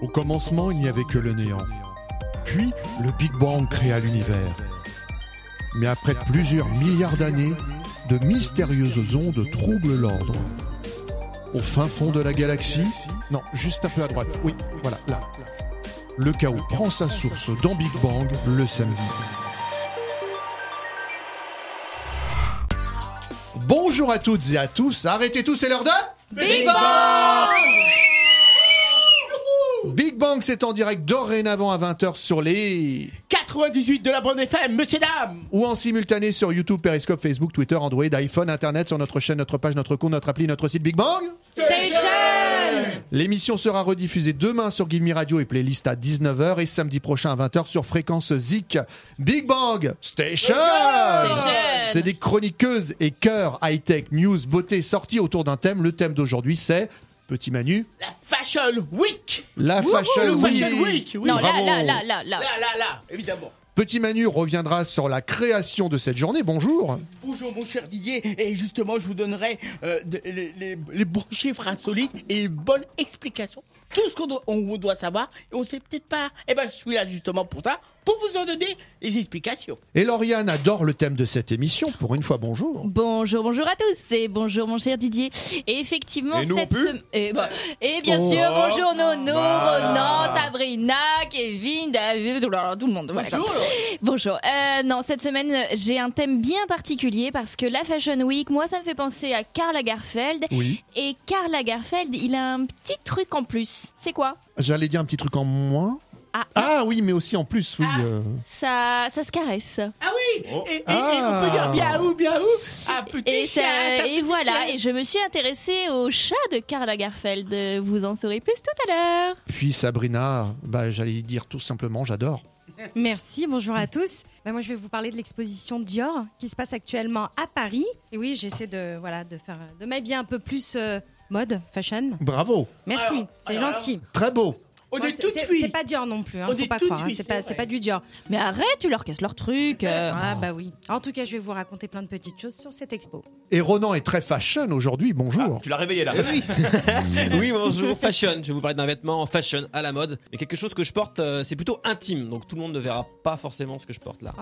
Au commencement, il n'y avait que le néant. Puis, le Big Bang créa l'univers. Mais après plusieurs milliards d'années, de mystérieuses ondes troublent l'ordre. Au fin fond de la galaxie, non, juste un peu à droite, oui, voilà, là. Le chaos prend sa source dans Big Bang le samedi. Bonjour à toutes et à tous, arrêtez tous, c'est l'heure de Big Bang! Big Bang, c'est en direct dorénavant à 20h sur les 98 de la bande FM, monsieur dame! Ou en simultané sur YouTube, Periscope, Facebook, Twitter, Android, iPhone, Internet, sur notre chaîne, notre page, notre compte, notre appli, notre site Big Bang Station! L'émission sera rediffusée demain sur Give Me Radio et playlist à 19h et samedi prochain à 20h sur Fréquence Zik. Big Bang Station! C'est des chroniqueuses et cœurs high-tech, news, beauté sorties autour d'un thème. Le thème d'aujourd'hui, c'est... Petit Manu. La Fashion Week. La Fashion Week. Oui. Non, bravo. là, évidemment. Petit Manu reviendra sur la création de cette journée. Bonjour. Bonjour mon cher Didier. Et justement, je vous donnerai les bons chiffres insolites et bonnes explications. Tout ce qu'on doit savoir et on sait peut-être pas. Eh ben, je suis là justement pour ça, pour vous en donner les explications. Et Lauriane adore le thème de cette émission. Pour une fois, bonjour. Bonjour à tous et bonjour mon cher Didier. Et effectivement, Et nous, cette on peut semaine. Et bien sûr, bonjour Nono, Ronan, Sabrina, Kevin, David, tout le monde. Voilà, Bonjour. Bonjour. Non, cette semaine, j'ai un thème bien particulier parce que la Fashion Week, moi, ça me fait penser à Karl Lagerfeld. Oui. Et Karl Lagerfeld, il a un petit truc en plus. C'est quoi ? J'allais dire un petit truc en moins. Ah oui, mais aussi en plus, oui. Ça se caresse. Ah oui. Et on peut dire bien où un petit chat. Et voilà, et je me suis intéressée au chat de Karl Lagerfeld. Vous en saurez plus tout à l'heure. Puis Sabrina, j'allais dire tout simplement, j'adore. Merci, bonjour à tous. Moi, je vais vous parler de l'exposition Dior qui se passe actuellement à Paris. Et oui, j'essaie de m'habiller un peu plus mode, fashion. Bravo. Merci, c'est gentil. Très beau. On est tout de suite. C'est pas Dior non plus, On faut est pas tout de croire. suite, C'est pas du Dior. Mais arrête, tu leur casses leur truc. Ah bah oui. En tout cas, je vais vous raconter plein de petites choses sur cette expo. Et Ronan est très fashion aujourd'hui, bonjour. Tu l'as réveillé là. Oui, bonjour, fashion. Je vais vous parler d'un vêtement fashion à la mode. Et quelque chose que je porte, c'est plutôt intime. Donc tout le monde ne verra pas forcément ce que je porte là.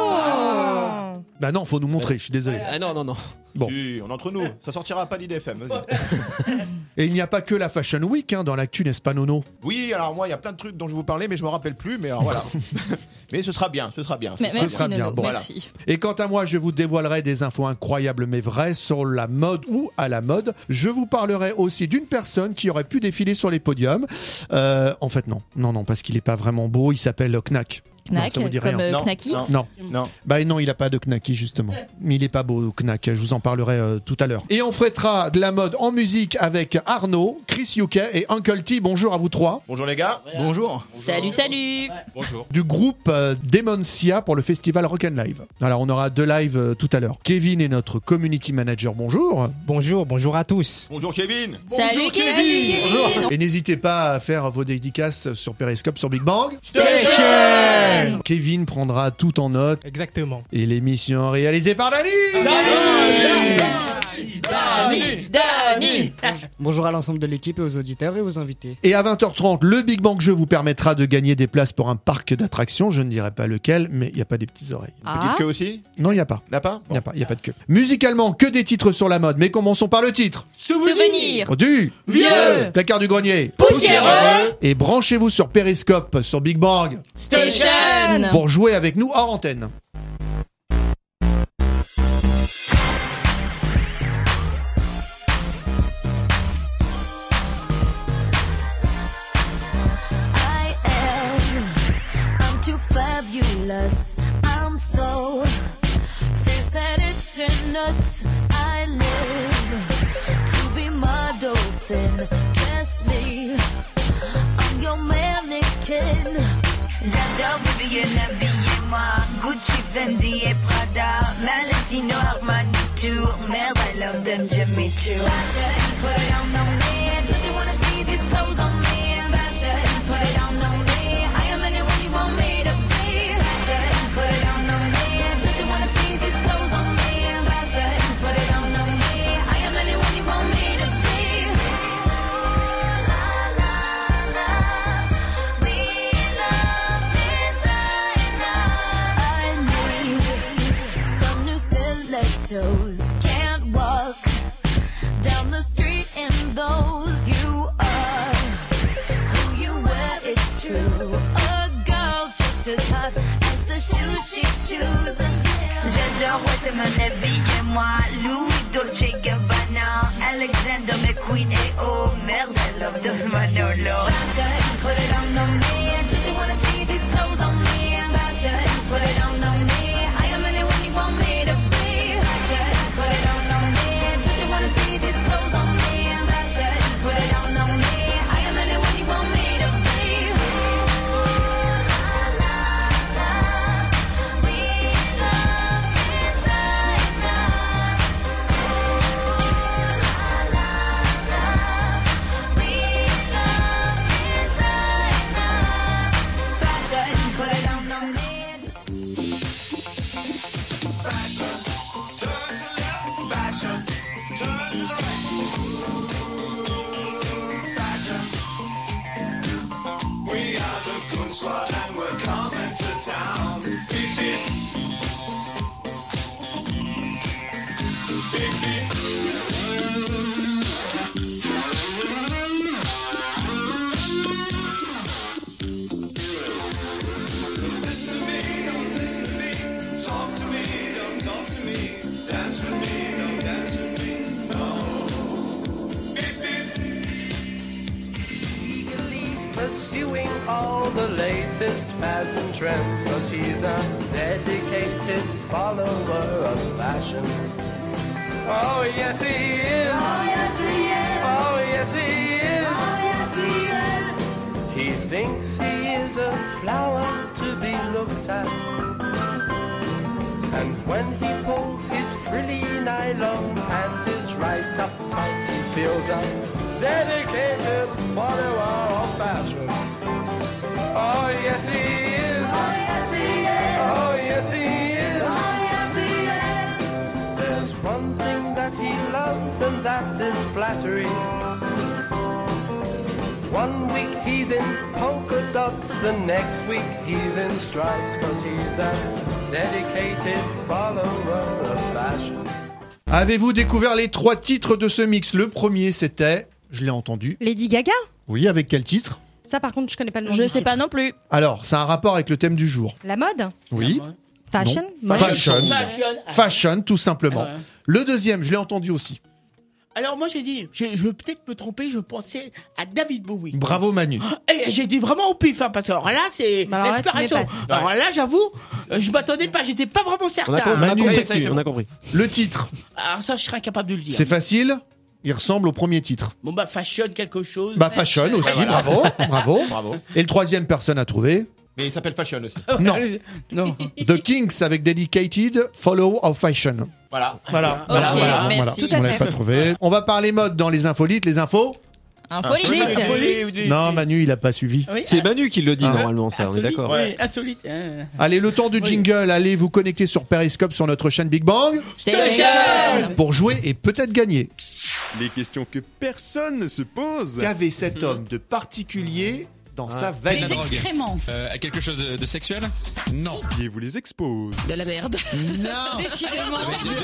Oh. Bah non, faut nous montrer, je suis désolé. Ah non. Bon. Si, on est entre nous. Ça sortira pas d'IDFM, vas-y. Et il n'y a pas que la Fashion Week dans l'actu, n'est-ce pas Nono ? Oui, alors moi, il y a plein de trucs dont je vais vous parler, mais je me rappelle plus. Mais alors voilà. Mais ce sera bien. Mais Ce sera bien, bon, merci. Et quant à moi, je vous dévoilerai des infos incroyables mais vraies sur la mode ou à la mode. Je vous parlerai aussi d'une personne qui aurait pu défiler sur les podiums. En fait, non, parce qu'il n'est pas vraiment beau. Il s'appelle Knack. Knack, Non, ça vous dit comme rien. Knacky. Non. Non. Non, il a pas de Knacky justement. Mais il est pas beau, Knack. Je vous en parlerai tout à l'heure. Et on fêtera de la mode en musique avec Arnaud, Chris UK et Uncle T. Bonjour à vous trois. Bonjour les gars. Bonjour. Salut. Bonjour. Du groupe Demoncia pour le festival Rock'n'Live. Alors on aura 2 lives tout à l'heure. Kevin est notre community manager. Bonjour. Bonjour à tous. Bonjour Kevin. Salut Kevin. Bonjour. Et n'hésitez pas à faire vos dédicaces sur Periscope, sur Big Bang. Station. Kevin prendra tout en note. Exactement. Et l'émission réalisée par Dani. Dani. Bonjour à l'ensemble de l'équipe et aux auditeurs et aux invités. Et à 20h30, le Big Bang Jeu vous permettra de gagner des places pour un parc d'attractions. Je ne dirai pas lequel, mais il n'y a pas des petites oreilles. Petite queue aussi. Non, il n'y a pas. N'a pas. Il n'y a pas de queue. Musicalement, que des titres sur la mode. Mais commençons par le titre. Souvenir. Du Vieux. placard du grenier. Poussiéreux. Et branchez-vous sur Periscope, sur Big Bang, Station. pour jouer avec nous hors antenne. I'm too fabulous. I'm so fierce that it's in nuts. I live to be my dolphin. Dress me, I'm your mannequin. J'adore Vivienne, habillez-moi. Gucci, Fendi et Prada. Valentino, Armani, Tour. Merde, I love them, Jimmy Choo. Fashion, put it on me. Don't you wanna see these clothes on me? Fashion, put it on me. I am anyone you want me to be. Fashion, put it on me. Don't you wanna see these clothes on me? Fashion, put it on me. I am anyone you want me to be. La, la, la. toes. Can't walk down the street in those. You are who you were, it's true. A girl's just as hot as the shoes she chooses. J'adore, ouais, c'est mon habit et moi. Louis Dolce Gabbana, Alexander McQueen et oh merde, I love those Manolo. Fashion, put it on me. You wanna see these clothes on me? Fashion, put it on me. I am anyone you want me to be. Fashion, put it on me. You wanna see these clothes on me? Fashion, put it on me. I am anyone you want me to be. Pursuing all the latest fads and trends, 'cause he's a dedicated follower of fashion. Oh yes he is. Oh yes he is. Oh yes he is. Oh yes he is. He thinks he is a flower to be looked at, and when he pulls his frilly nylon pants right up tight, he feels a dedicated follower of fashion. Oh yes he is. Oh yes he is. Oh yes he is. Oh yes he is. There's one thing that he loves, and that is flattery. One week he's in polka dots, the next week he's in stripes, 'cause he's a dedicated follower of fashion. Avez-vous découvert les 3 titres de ce mix? Le premier, c'était, je l'ai entendu. Lady Gaga? Oui, avec quel titre? Ça, par contre, je connais pas le nom. Je du sais titre. pas non plus. Alors, ça a un rapport avec le thème du jour. La mode? Oui. Fashion? Non. Mode? Fashion. Fashion. Fashion, tout simplement. Ouais. Le deuxième, je l'ai entendu aussi. Alors moi j'ai dit, je veux peut-être me tromper, je pensais à David Bowie. Bravo Manu. Et j'ai dit vraiment au pif, hein, parce que alors là c'est Bah alors là, tu l'inspiration. m'épates. Alors là j'avoue, je m'attendais pas, j'étais pas vraiment certain. On a Manu, compris. On a compris. Le titre, Alors ça je serais incapable de le dire. c'est facile. Il ressemble au premier titre. Bon bah fashion quelque chose. Bah fashion aussi, bravo, bravo. Bravo. Et le troisième, personne à trouver. Mais il s'appelle Fashion aussi. Non. Non. The Kinks avec Dedicated Follow of Fashion. Voilà. Voilà, Ok, merci. voilà. Tout On à l'avait fait. pas trouvé. On va parler mode dans les infolites. Les infos? Infolite. Non, Manu, il a pas suivi. Oui, C'est Manu qui le dit Ah. normalement, ça, on est insolite, d'accord. oui, insolite. Hein. Allez, le temps du jingle. Allez vous connecter sur Periscope sur notre chaîne Big Bang Station. pour jouer et peut-être gagner. Les questions que personne ne se pose. Qu'avait cet homme de particulier dans sa valise? excréments. Quelque chose de sexuel? Non. Qui vous les expose? De la merde. Non. Décidément.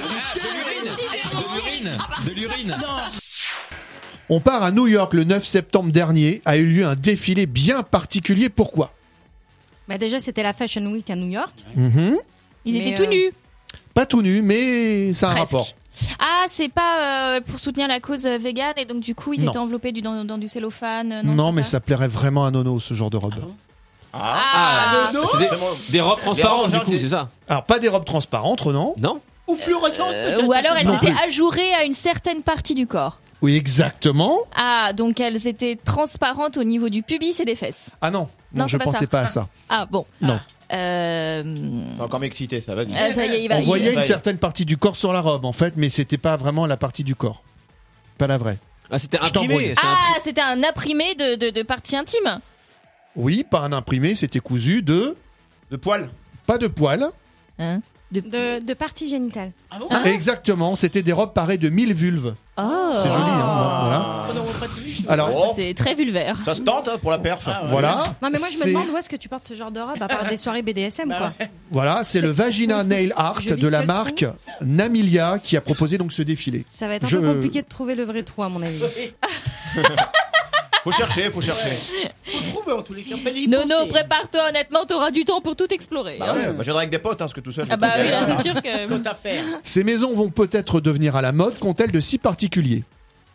De l'urine. On part à New York le 9 septembre dernier. A eu lieu un défilé bien particulier. Pourquoi? Bah déjà, c'était la Fashion Week à New York. Ils Mais, étaient tout nus. Pas tout nu, mais ça a un Presque. rapport. Ah, c'est pas pour soutenir la cause végane et donc du coup ils Non. étaient enveloppés dans du cellophane. Non, c'est mais pas ça plairait vraiment à Nono, ce genre de robe. Ah, C'est des robes transparentes du coup, c'est ça? Alors, pas des robes transparentes, non? Non? Ou fluorescente peut-être. ou alors elles Non étaient plus. ajourées à une certaine partie du corps. Oui, exactement. Ah, donc elles étaient transparentes au niveau du pubis et des fesses. Ah non, Non, je c'est pas pensais ça. pas à ça. Ah bon. Non. Euh... C'est encore m'exciter, ça va. ça y est, il va. On il- voyait une va- certaine partie du corps sur la robe, en fait, mais c'était pas vraiment la partie du corps. Pas la vraie. Ah, c'était Je t'embrouille. imprimé. c'est Ah, c'était un imprimé de parties intimes. Oui, pas un imprimé, c'était cousu de... De poil. Pas de poils. Hein De parties génitales. Ah bon Exactement, c'était des robes parées de 1000 vulves. Oh. C'est joli, hein, voilà. Oh non, on va pas te dire. Alors, C'est très vulvaire. Ça se tente pour la perf. Ah, ouais. voilà. Non mais moi je me C'est- demande où est-ce que tu portes ce genre de robe à part des soirées BDSM Bah quoi. ouais. Voilà, c'est le Vagina Nail Art Je de la vis marque Namilia qui a proposé donc ce défilé. Ça va être un Je- peu compliqué de trouver le vrai trou à mon avis. Faut chercher. Faut trouver en tous les cas. Fallait y Nono, penser. prépare-toi, honnêtement, t'auras du temps pour tout explorer. Bah hein. ouais, bah je viendrai avec des potes, parce que tout seul. je Ah bah vais oui, tout là faire. c'est sûr que... Compte à faire. Ces maisons vont peut-être devenir à la mode, qu'ont-elles de si particulier?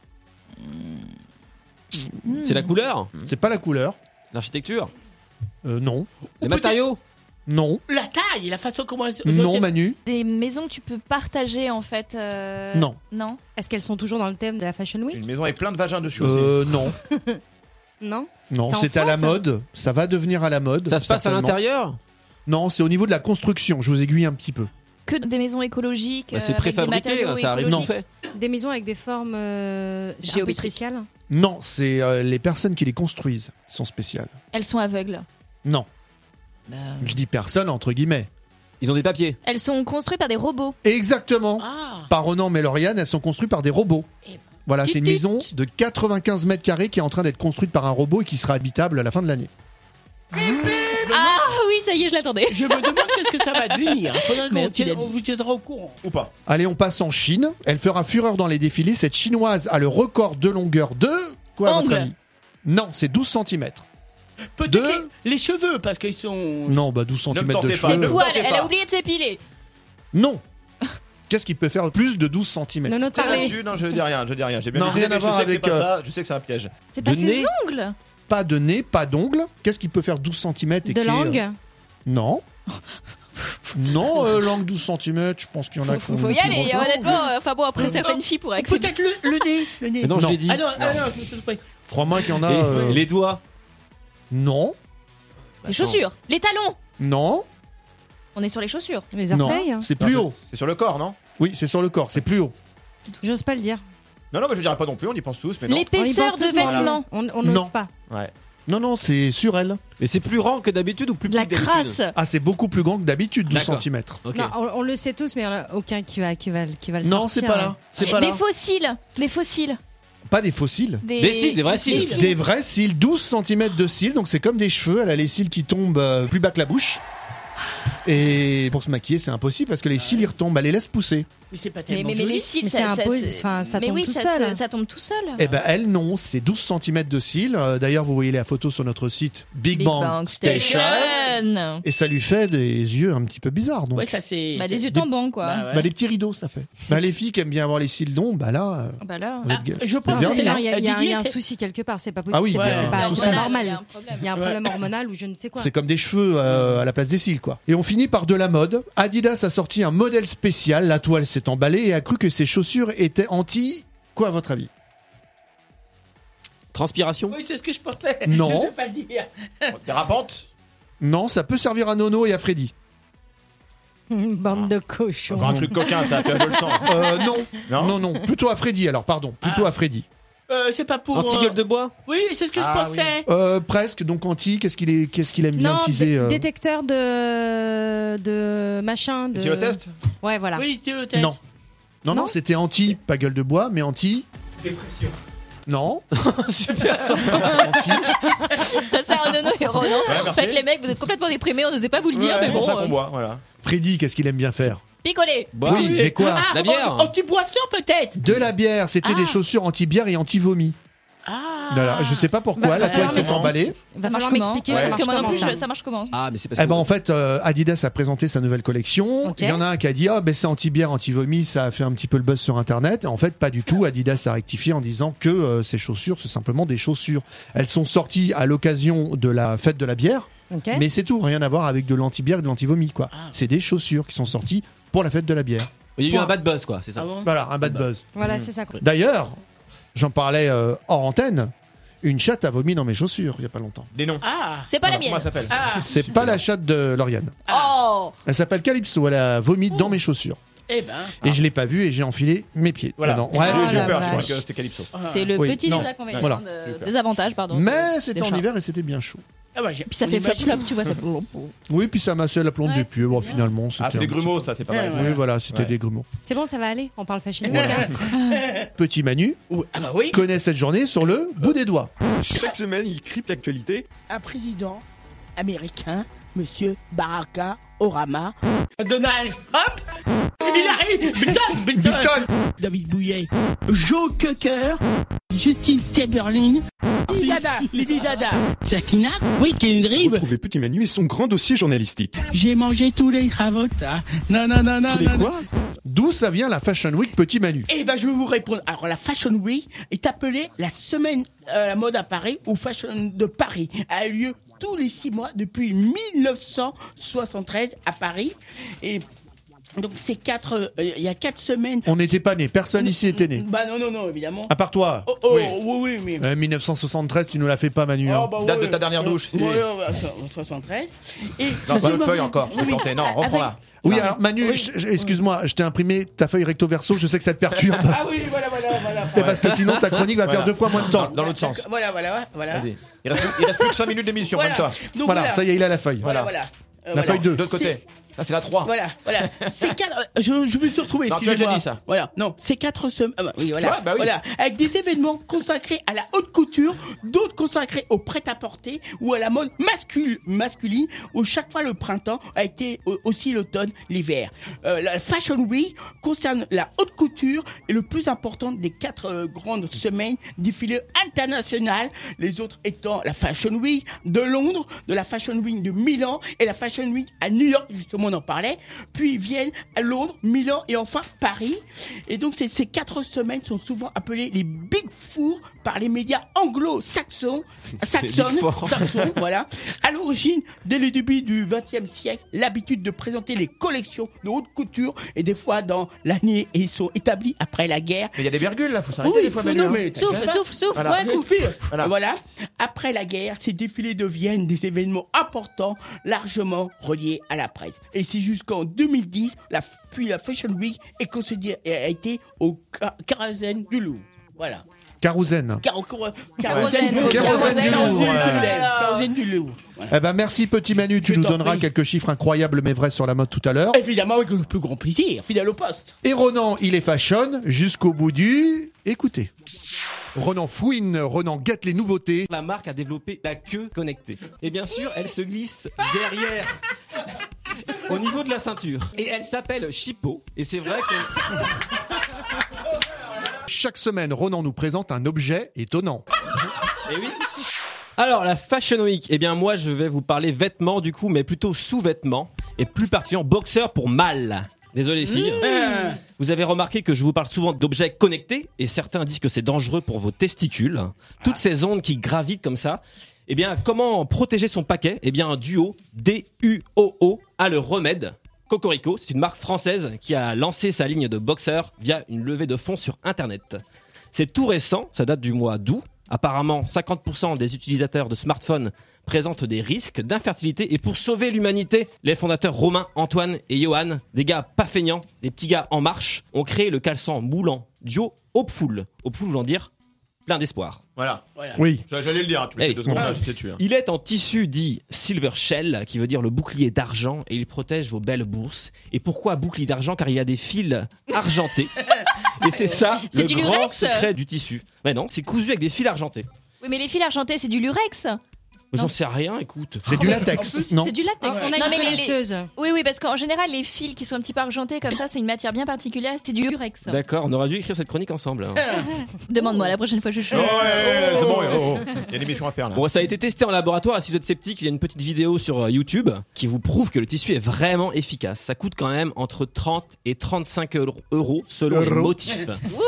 C'est la couleur, C'est pas la couleur. l'architecture, Non. les matériaux. Non. La taille, la façon comment elles Non, Manu. Des maisons que tu peux partager en fait. Non. Non. Est-ce qu'elles sont toujours dans le thème de la Fashion Week? Une maison avec plein de vagins dessus aussi. Non. Non. Non, C'est en c'est à la France mode. Ça va devenir à la mode. Ça se passe à certainement. l'intérieur. Non, c'est au niveau de la construction. Je vous aiguille un petit peu. Que des maisons écologiques. Bah, c'est avec des préfabriqué, matériaux ça arrive écologiques. tout fait. Des maisons avec des formes un peu Géométriques. spéciales. Non, c'est les personnes qui les construisent qui sont spéciales. Elles sont aveugles. Non. Je dis personne entre guillemets. Ils ont des papiers. Elles sont construites par des robots. Exactement. Ah. Par Ronan et Lauriane, elles sont construites par des robots. Eh ben. Voilà, c'est une Tic, maison de 95 mètres carrés qui est en train d'être construite par un robot et qui sera habitable à la fin de l'année. Ah oui, ça y est, je l'attendais. Je me demande qu'est-ce que ça va devenir. Faudra qu'on Merci, tienne- David. on vous tiendra au courant. Ou pas. Allez, on passe en Chine. Elle fera fureur dans les défilés. Cette chinoise a le record de longueur de... Quoi, à votre Ongles. avis? Non, c'est 12 cm. Peut-être Deux. les cheveux, parce qu'ils sont. Non, bah 12 Ne me cm de tentez pas, cheveux. ne me Poil, tentez elle pas. a oublié de s'épiler. Non. Qu'est-ce qui peut faire plus de 12 cm? Non, non, Très parlez. là-dessus, non, je dis rien. J'ai bien Non, visité, rien à mais voir je sais que avec, c'est pas ça. Je sais que c'est un piège. C'est De pas nez. Ses ongles. Pas de nez, pas d'ongles. Qu'est-ce qui peut faire 12 cm et de qui est, langue. Non. Non, langue 12 cm, je pense qu'il y en a qui Faut y aller, honnêtement. Enfin bon, après, certaines filles pourraient accepter. Peut-être le nez. Le nez. Mais non, je Non. l'ai dit. Ah non, je me suis trompé. Crois-moi qu'il y en a... Et les doigts. Non. Les chaussures. Les talons. Non. On est sur les chaussures. Les Non. orteils. C'est plus Non, haut. C'est sur le corps, non? Oui, c'est sur le corps, c'est plus haut. J'ose pas le dire. Non, mais je dirais pas non plus, on y pense tous, mais non. L'épaisseur On y pense de tous, mais vêtements. On Non. n'ose pas. Ouais. Non, c'est sur elle. Mais c'est plus rang que d'habitude ou plus De la petit que d'habitude? crasse. Ah, c'est beaucoup plus grand que d'habitude, 12 D'accord. cm. Ok. Non, on le sait tous, mais il n'y en a aucun qui va le Non, c'est sortir. pas là. C'est pas Des là. fossiles. Des fossiles. Pas des fossiles. Des cils, des vrais cils. Des vrais cils, 12 cm de cils, donc c'est comme des cheveux. Elle a les cils qui tombent plus bas que la bouche. Et pour se maquiller, c'est impossible parce que les cils ils retombent, elle les laisse pousser. Mais c'est pas Mais, tellement mais joli. les cils, Mais ça, c'est ça, impossible. Enfin, ça mais tombe oui, tout ça, seul. ça tombe tout seul. Eh ben elle non, c'est 12 cm de cils. D'ailleurs, vous voyez la photo sur notre site Big, Bang Station. Et ça lui fait des yeux un petit peu bizarres. Donc. Ouais, ça c'est. Bah, c'est- des yeux tombants, quoi. Bah, ouais. Bah, des petits rideaux, ça fait. Bah, les filles qui aiment bien avoir les cils longs, bah là. Bah là. vous êtes ga- je pense vous que êtes c'est bien. là. Il y a Didier, un c'est- souci quelque part, c'est pas Ah oui, possible. il y a c'est un pas, souci. c'est pas hormonal, il y a normal. un problème. Il y a un Ouais. problème hormonal ou je ne sais quoi. C'est comme des cheveux à la place des cils, quoi. Et on finit par de la mode. Adidas a sorti un modèle spécial. La toile s'est emballée et a cru que ses chaussures étaient anti. Quoi, à votre avis? Transpiration. Oui, c'est ce que je pensais. Non. Je sais pas le dire. Dérapante? Non, ça peut servir à Nono et à Freddy. Une bande de cochons. Encore un truc coquin, ça, je le sens. Non. Plutôt à Freddy, alors, pardon. Plutôt à Freddy. C'est pas pour. Anti-gueule de bois. Oui, c'est ce que je Ah, pensais. Presque, donc anti. Qu'est-ce qu'il aime bien Non, teaser détecteur de machin. De... Tu le test? Ouais, voilà. Oui, tu le test. Non. Non, Non c'était anti, pas gueule de bois, mais anti. Dépression. Non. Super. Anti. Ça sert à Nono et Ronan. Ouais, En merci. fait, les mecs, vous êtes complètement déprimés, on n'osait pas vous le dire, Ouais, mais c'est bon. pour ça qu'on boit, voilà. Freddy, qu'est-ce qu'il aime bien faire? Picoler. Boire. Oui, mais quoi? Ah, La bière. Anti-boisson peut-être. De la bière, c'était des chaussures anti-bière et anti-vomi. Ah. Voilà, je sais pas pourquoi, la toile s'est emballée. Il va Ça marche falloir comment m'expliquer, Ouais. ça Parce que marche moi non comment plus, ça ça marche comment? Ah, mais c'est parce Eh que. ben en fait, Adidas a présenté sa nouvelle collection. Ok. Il y en a un qui a dit c'est anti-bière, anti-vomi, ça a fait un petit peu le buzz sur Internet. En fait, pas du tout. Adidas a rectifié en disant que ces chaussures, c'est simplement des chaussures. Elles sont sorties à l'occasion de la fête de la bière, Ok. mais c'est tout, rien à voir avec de l'anti-bière et de l'anti-vomi, quoi. C'est des chaussures qui sont sorties pour la fête de la bière. Il y a eu un bad buzz, quoi, c'est ça. Ah bon. Voilà, un bad buzz. Voilà, c'est ça. D'ailleurs, j'en parlais hors antenne. Une chatte a vomi dans mes chaussures il y a pas longtemps. Des noms. Ah. C'est pas la Comment mienne. ça s'appelle? Ah. C'est pas la chatte de Lauriane. Oh. Elle s'appelle Calypso. Elle a vomi dans mes chaussures. Eh ben. Et je l'ai pas vu et j'ai enfilé mes pieds. Voilà. dedans. Ouais. J'ai eu la peur, je vache. crois que c'était Calypso. C'est le Oui, petit non. désavantage, Voilà. désavantage, pardon. Mais c'était Des en chats. hiver et c'était bien chaud. Puis ça fait flop-flop, tu vois. Ça... Oui, puis ça massait la plante des pieds. Bon, finalement, c'était c'est des grumeaux, ça, c'est pas mal. Oui, voilà, c'était des grumeaux. C'est bon, ça va aller. On parle fashion. Voilà. Petit Manu connaît cette journée sur le bout des doigts. Chaque semaine, il crypte l'actualité. Un président américain, Monsieur Barack Obama, Donald Trump, il arrive, Bilton, David Bouillet, Joe Cocker, Justin Timberlake, Lady Dada, Sakina, oui, Kendrick. Retrouvez Petit Manu et son grand dossier journalistique. J'ai mangé tous les cravotas. Non. Quoi ? D'où ça vient la Fashion Week, Petit Manu ? Eh ben, je vais vous répondre. Alors, la Fashion Week est appelée la semaine la mode à Paris ou Fashion de Paris. Elle a lieu tous les 6 mois depuis 1973 à Paris. Et donc, il y a 4 semaines. On n'était pas nés. Personne ici était né. Bah non, évidemment. À part toi. Oui, mais. 1973, tu nous la fais pas, Manu. Date de ta dernière douche. 73. Et non, pas notre feuille encore. Tu peux tenter. Non, reprends-la. Oui, alors Manu, excuse-moi, je t'ai imprimé ta feuille recto verso, je sais que ça te perturbe. Ah oui, voilà. Mais parce que sinon ta chronique va faire 2 fois moins de temps. Dans l'autre sens. Voilà. Vas-y. Il reste plus que 5 minutes d'émission, voilà. toi. Donc, voilà, ça y est, il a la feuille. Voilà. La feuille 2. De l'autre côté. Là, c'est la 3. Voilà. C'est 4. Je me suis retrouvé, excusez-moi. Tu as déjà dit ça. Voilà. Non, c'est 4 semaines. Oui, voilà. Ouais, bah oui. Voilà. Avec des événements consacrés à la haute couture, d'autres consacrés au prêt-à-porter ou à la mode masculine, où chaque fois le printemps a été aussi l'automne, l'hiver. La Fashion Week concerne la haute couture et le plus important des 4 grandes semaines défilés international, les autres étant la Fashion Week de Londres, de la Fashion Week de Milan et la Fashion Week à New York, justement on en parlait, puis viennent à Londres, Milan et enfin Paris. Et donc ces 4 semaines sont souvent appelées les Big Four par les médias anglo-saxons, voilà. À l'origine, dès le début du XXe siècle, l'habitude de présenter les collections de haute couture et des fois dans l'année et ils sont établis après la guerre. Mais il y a des virgules là, faut s'arrêter des fois. Souffle, voilà. ouais, coupe. Voilà. Après la guerre, ces défilés deviennent des événements importants, largement reliés à la presse. Et c'est jusqu'en 2010, puis la Fashion Week a été au Kérosène du Louvre. Voilà. Kérosène. Kérosène du Louvre. Voilà. Eh ben merci Petit Manu, tu nous donneras quelques chiffres incroyables mais vrais sur la mode tout à l'heure. Évidemment, avec le plus grand plaisir, fidèle au poste. Et Ronan, il est fashion jusqu'au bout du... Écoutez. Ronan fouine, Ronan guette les nouveautés. La marque a développé la queue connectée. Et bien sûr, elle se glisse derrière, au niveau de la ceinture. Et elle s'appelle Chippo. Et c'est vrai que... Chaque semaine, Ronan nous présente un objet étonnant. Et oui. Alors, la Fashion Week, eh bien moi je vais vous parler vêtements du coup, mais plutôt sous-vêtements. Et plus particulièrement boxers pour mâles. Désolé les filles. Vous avez remarqué que je vous parle souvent d'objets connectés et certains disent que c'est dangereux pour vos testicules. Toutes ces ondes qui gravitent comme ça. Eh bien, comment protéger son paquet ? Eh bien, Duo, D-U-O-O, a le remède. Cocorico, c'est une marque française qui a lancé sa ligne de boxers via une levée de fonds sur Internet. C'est tout récent, ça date du mois d'août. Apparemment, 50% des utilisateurs de smartphones présentent des risques d'infertilité. Et pour sauver l'humanité, les fondateurs Romain, Antoine et Johan, des gars pas feignants, des petits gars en marche, ont créé le caleçon moulant Duo Hopeful. Hopeful voulant dire plein d'espoir. Voilà. Oui. J'allais le dire, tous les 2 secondes, j'étais dessus. Il est en tissu dit Silver Shell, qui veut dire le bouclier d'argent, et il protège vos belles bourses. Et pourquoi bouclier d'argent ? Car il y a des fils argentés. Et c'est ça C'est le du grand lurex secret du tissu. Mais non, c'est cousu avec des fils argentés. Oui, mais les fils argentés, c'est du lurex. Mais j'en sais rien, écoute. C'est du latex, non ? C'est du latex. On a une connaisseuse. Oui, parce qu'en général, les fils qui sont un petit peu argentés comme ça, c'est une matière bien particulière, c'est du lurex. D'accord, on aurait dû écrire cette chronique ensemble. Demande-moi la prochaine fois, je suis chaud. C'est bon, il y a des missions à faire là. Bon, ça a été testé en laboratoire. Et si vous êtes sceptique, il y a une petite vidéo sur YouTube qui vous prouve que le tissu est vraiment efficace. Ça coûte quand même entre 30 et 35 euros selon les motifs.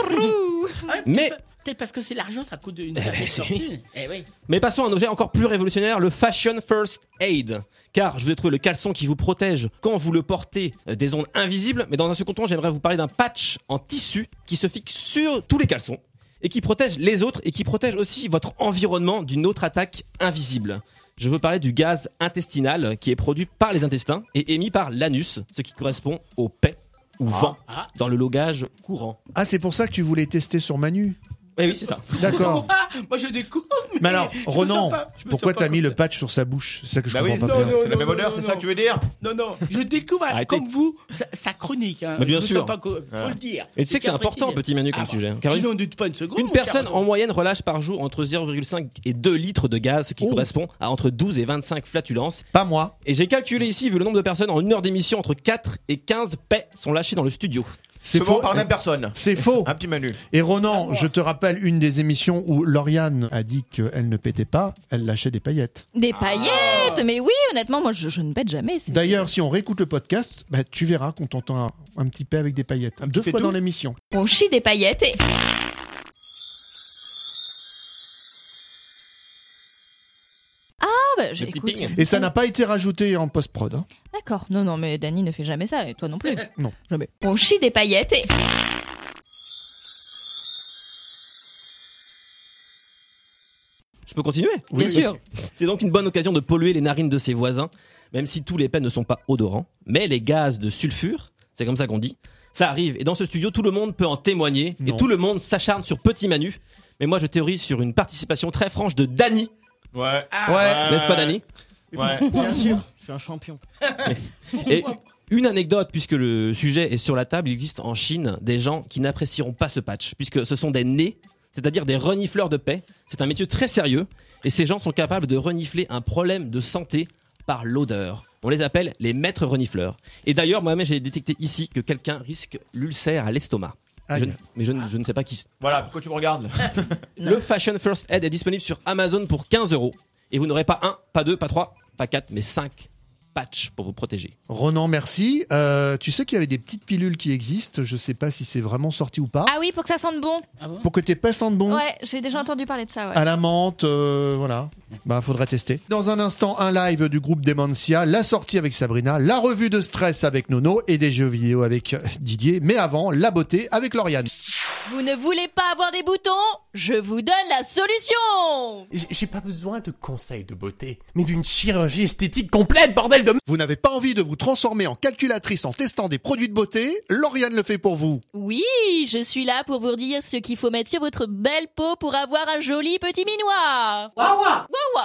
Mais peut-être parce que c'est l'argent, ça coûte une fortune. Oui. Mais passons à un objet encore plus révolutionnaire, le Fashion First Aid. Car je vous ai trouvé le caleçon qui vous protège quand vous le portez des ondes invisibles. Mais dans un second temps, j'aimerais vous parler d'un patch en tissu qui se fixe sur tous les caleçons et qui protège les autres et qui protège aussi votre environnement d'une autre attaque invisible. Je veux parler du gaz intestinal qui est produit par les intestins et émis par l'anus, ce qui correspond au paix ou vent dans le langage courant. Ah, c'est pour ça que tu voulais tester sur Manu ? Eh oui, c'est ça. D'accord. Moi, je découvre. Mais alors, je me Ronan, sens pas- je me pourquoi sens pas t'as mis comme le ça. patch sur sa bouche? C'est ça que je Bah oui, comprends pas bien. c'est la même odeur, c'est ça que tu veux dire? Non, je découvre Arrêtez. comme vous sa chronique. Hein. Mais bien Je me sûr. sens pas faut le dire. Et tu sais que c'est important, petit Manu, comme sujet. Car Sinon, ne doute pas une seconde. une mon cher personne Ronan. en moyenne relâche par jour entre 0,5 et 2 litres de gaz, ce qui correspond à entre 12 et 25 flatulences. Pas moi. Et j'ai calculé ici, vu le nombre de personnes en une heure d'émission, entre 4 et 15 paix sont lâchés dans le studio. C'est Souvent faux. par la même personne. C'est faux. Un petit Manu. Et Ronan, je te rappelle une des émissions où Lauriane a dit qu'elle ne pétait pas, elle lâchait des paillettes. Des paillettes. Mais oui, honnêtement, moi, je ne pète jamais. D'ailleurs, si on réécoute le podcast, bah, tu verras qu'on t'entend un petit peu avec des paillettes. Deux fois doux. dans l'émission. On chie des paillettes et... Ah, bah, Le écoute. clipping. Et ça n'a pas été rajouté en post-prod. Hein. D'accord. Non, mais Dany ne fait jamais ça, et toi non plus. Non. Jamais. On chie des paillettes et... Je peux continuer? Bien sûr. C'est donc une bonne occasion de polluer les narines de ses voisins, même si tous les pets ne sont pas odorants. Mais les gaz de sulfure, c'est comme ça qu'on dit, ça arrive. Et dans ce studio, tout le monde peut en témoigner. Non. Et tout le monde s'acharne sur Petit Manu. Mais moi, je théorise sur une participation très franche de Dany. Ouais. N'est-ce pas, Dany? Ouais. Bien sûr, je suis un champion. Et une anecdote, puisque le sujet est sur la table, il existe en Chine des gens qui n'apprécieront pas ce patch, puisque ce sont des nez, c'est-à-dire des renifleurs de paix. C'est un métier très sérieux, et ces gens sont capables de renifler un problème de santé par l'odeur. On les appelle les maîtres renifleurs. Et d'ailleurs, moi-même, j'ai détecté ici que quelqu'un risque l'ulcère à l'estomac. Aïe. Mais je ne sais pas qui c'est. Voilà, pourquoi tu me regardes? Le Fashion First Aid est disponible sur Amazon pour 15 €. Et vous n'aurez pas 1, pas 2, pas 3, pas 4, mais 5 patchs pour vous protéger. Ronan, merci. Tu sais qu'il y avait des petites pilules qui existent. Je sais pas si c'est vraiment sorti ou pas. Ah oui, pour que ça sente bon. Pour que tes pets sentent bon. Ouais, j'ai déjà entendu parler de ça, ouais. À la menthe, voilà. Bah, faudra tester. Dans un instant, un live du groupe Dementia, la sortie avec Sabrina, la revue de stress avec Nono et des jeux vidéo avec Didier. Mais avant, la beauté avec Lauriane. Vous ne voulez pas avoir des boutons? Je vous donne la solution! J'ai pas besoin de conseils de beauté, mais d'une chirurgie esthétique complète, bordel de... Vous n'avez pas envie de vous transformer en calculatrice en testant des produits de beauté? Lauriane le fait pour vous. Oui, je suis là pour vous dire ce qu'il faut mettre sur votre belle peau pour avoir un joli petit minois. Waouh.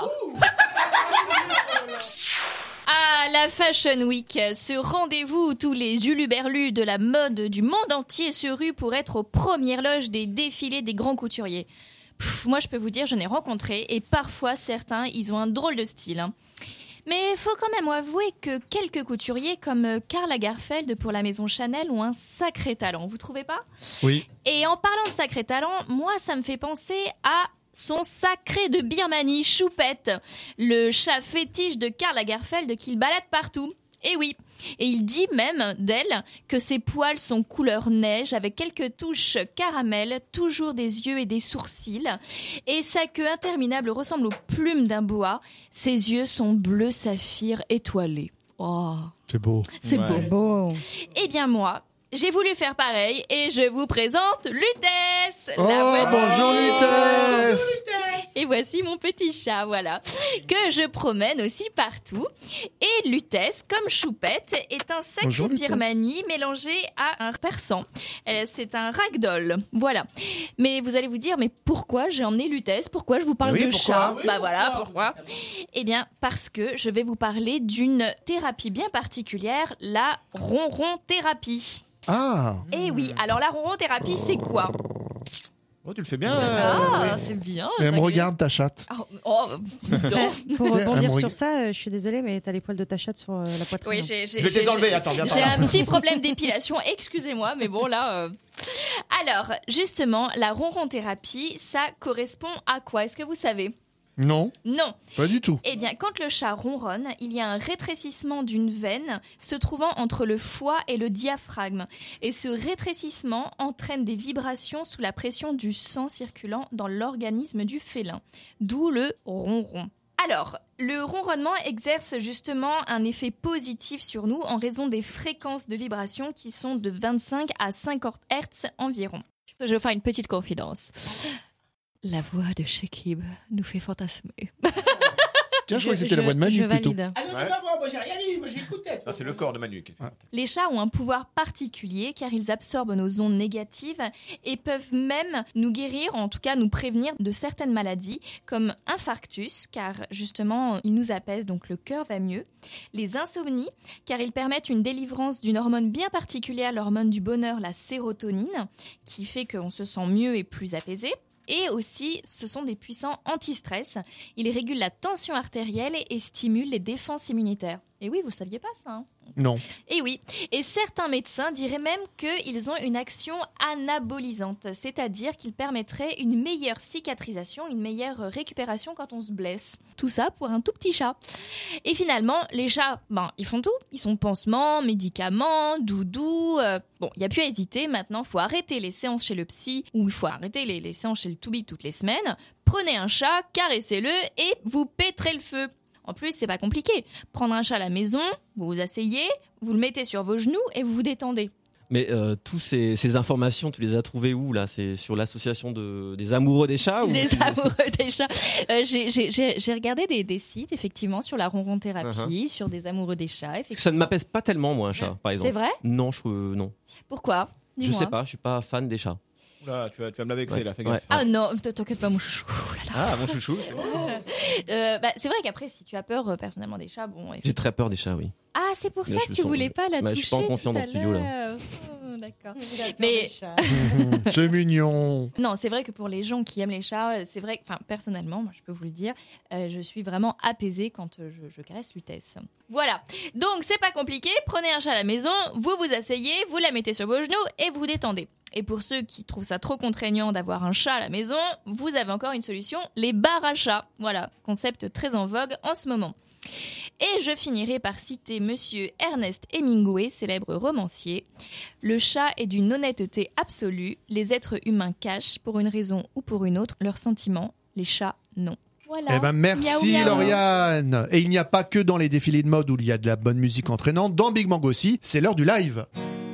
Ah, la Fashion Week, ce rendez-vous où tous les uluberlus de la mode du monde entier se ruent pour être aux premières loges des défilés des grands couturiers. Moi, je peux vous dire, je n'ai rencontré, et parfois, certains, ils ont un drôle de style. Hein. Mais faut quand même avouer que quelques couturiers, comme Karl Lagerfeld pour la maison Chanel, ont un sacré talent, vous trouvez pas? Oui. Et en parlant de sacré talent, moi, ça me fait penser à son sacré de Birmanie, Choupette, le chat fétiche de Karl Lagerfeld qu'il balade partout. Et oui, et il dit même d'elle que ses poils sont couleur neige avec quelques touches caramel, toujours des yeux et des sourcils. Et sa queue interminable ressemble aux plumes d'un boa. Ses yeux sont bleu saphir étoilés. Oh, C'est beau. c'est Ouais. beau. Eh bien moi, j'ai voulu faire pareil et je vous présente Lutèce. Oh, La voici. bonjour Lutèce. Et voici mon petit chat, voilà, que je promène aussi partout. Et Lutèce, comme Choupette, est un sacré Bonjour, Lutèce. birmanie mélangé à un persan. C'est un ragdoll, voilà. Mais vous allez vous dire, mais pourquoi j'ai emmené Lutèce? Pourquoi je vous parle Oui, de pourquoi chat? Oui, Bah voilà, pourquoi? Eh bien, parce que je vais vous parler d'une thérapie bien particulière, la ronron-thérapie. Ah. Eh oui, alors la ronron-thérapie, c'est quoi? Oh, tu le fais bien. Ah, c'est bien. Elle me ça. regarde ta chatte. Oh, putain. Pour Elle me rebondir regarde. sur ça, je suis désolée, mais t'as les poils de ta chatte sur la poitrine. Oui, Je vais te les enlever, attends, viens par j'ai là. un petit problème d'épilation, excusez-moi, mais bon là... Alors, justement, la ronron-thérapie, ça correspond à quoi? Est-ce que vous savez? Non, Non. pas du tout. Eh bien, quand le chat ronronne, il y a un rétrécissement d'une veine se trouvant entre le foie et le diaphragme. Et ce rétrécissement entraîne des vibrations sous la pression du sang circulant dans l'organisme du félin. D'où le ronron. Alors, le ronronnement exerce justement un effet positif sur nous en raison des fréquences de vibration qui sont de 25 à 50 Hz environ. Je vais faire une petite confidence. La voix de Shekib nous fait fantasmer. Tiens, je crois que c'était la voix de Manu je plutôt. valide. Ah non, c'est Ouais. pas moi j'ai rien dit, moi j'écoutais. Ah, c'est le corps de Manu. qui fait ça. Les chats ont un pouvoir particulier car ils absorbent nos ondes négatives et peuvent même nous guérir, en tout cas nous prévenir de certaines maladies comme infarctus car justement ils nous apaisent donc le cœur va mieux, les insomnies car ils permettent une délivrance d'une hormone bien particulière, l'hormone du bonheur, la sérotonine, qui fait qu'on se sent mieux et plus apaisé. Et aussi, ce sont des puissants anti-stress. Ils régulent la tension artérielle et stimulent les défenses immunitaires. Et oui, vous ne saviez pas ça, hein? Non. Et oui, et certains médecins diraient même qu'ils ont une action anabolisante, c'est-à-dire qu'ils permettraient une meilleure cicatrisation, une meilleure récupération quand on se blesse. Tout ça pour un tout petit chat. Et finalement, les chats, ils font tout. Ils sont pansements, médicaments, doudou. Bon, il n'y a plus à hésiter. Maintenant, il faut arrêter les séances chez le psy ou il faut arrêter les séances chez le Toubib toutes les semaines. Prenez un chat, caressez-le et vous péterez le feu. En plus, c'est pas compliqué. Prendre un chat à la maison, vous vous asseyez, vous le mettez sur vos genoux et vous vous détendez. Mais tous ces informations, tu les as trouvées où là? C'est sur l'association des amoureux des chats ou Des amoureux des chats. J'ai regardé des sites, effectivement, sur la ronron-thérapie, sur des amoureux des chats. Ça ne m'apaise pas tellement, moi, un chat, par exemple. C'est vrai? Non, non. Pourquoi? Je Dis-moi. sais pas, je suis pas fan des chats. Oula, tu vas me la vexer Ouais. là, fais gaffe. Ouais. Ah non, t'inquiète pas, mon chouchou. Oh là là. Ah, mon chouchou. C'est vrai qu'après, si tu as peur personnellement des chats, bon. J'ai très peur des chats, oui. Ah, c'est pour Là, ça je que me tu sens- voulais pas la Bah, je toucher suis pas confiant tout dans à le studio, là. l'heure. Oh, d'accord. Mais C'est mignon. non, c'est vrai que pour les gens qui aiment les chats, c'est vrai que, enfin, personnellement, moi, je peux vous le dire, je suis vraiment apaisée quand je caresse Lutèce. Voilà. Donc, c'est pas compliqué. Prenez un chat à la maison, vous vous asseyez, vous la mettez sur vos genoux et vous détendez. Et pour ceux qui trouvent ça trop contraignant d'avoir un chat à la maison, vous avez encore une solution, les bars à chats. Voilà, concept très en vogue en ce moment. Et je finirai par citer monsieur Ernest Hemingway, célèbre romancier. Le chat est d'une honnêteté absolue. Les êtres humains cachent, pour une raison ou pour une autre, leurs sentiments. Les chats, non. Voilà. Eh ben merci Miaou, miaou. Lauriane. Et il n'y a pas que dans les défilés de mode où il y a de la bonne musique entraînante. Dans Big Bang aussi, c'est l'heure du live.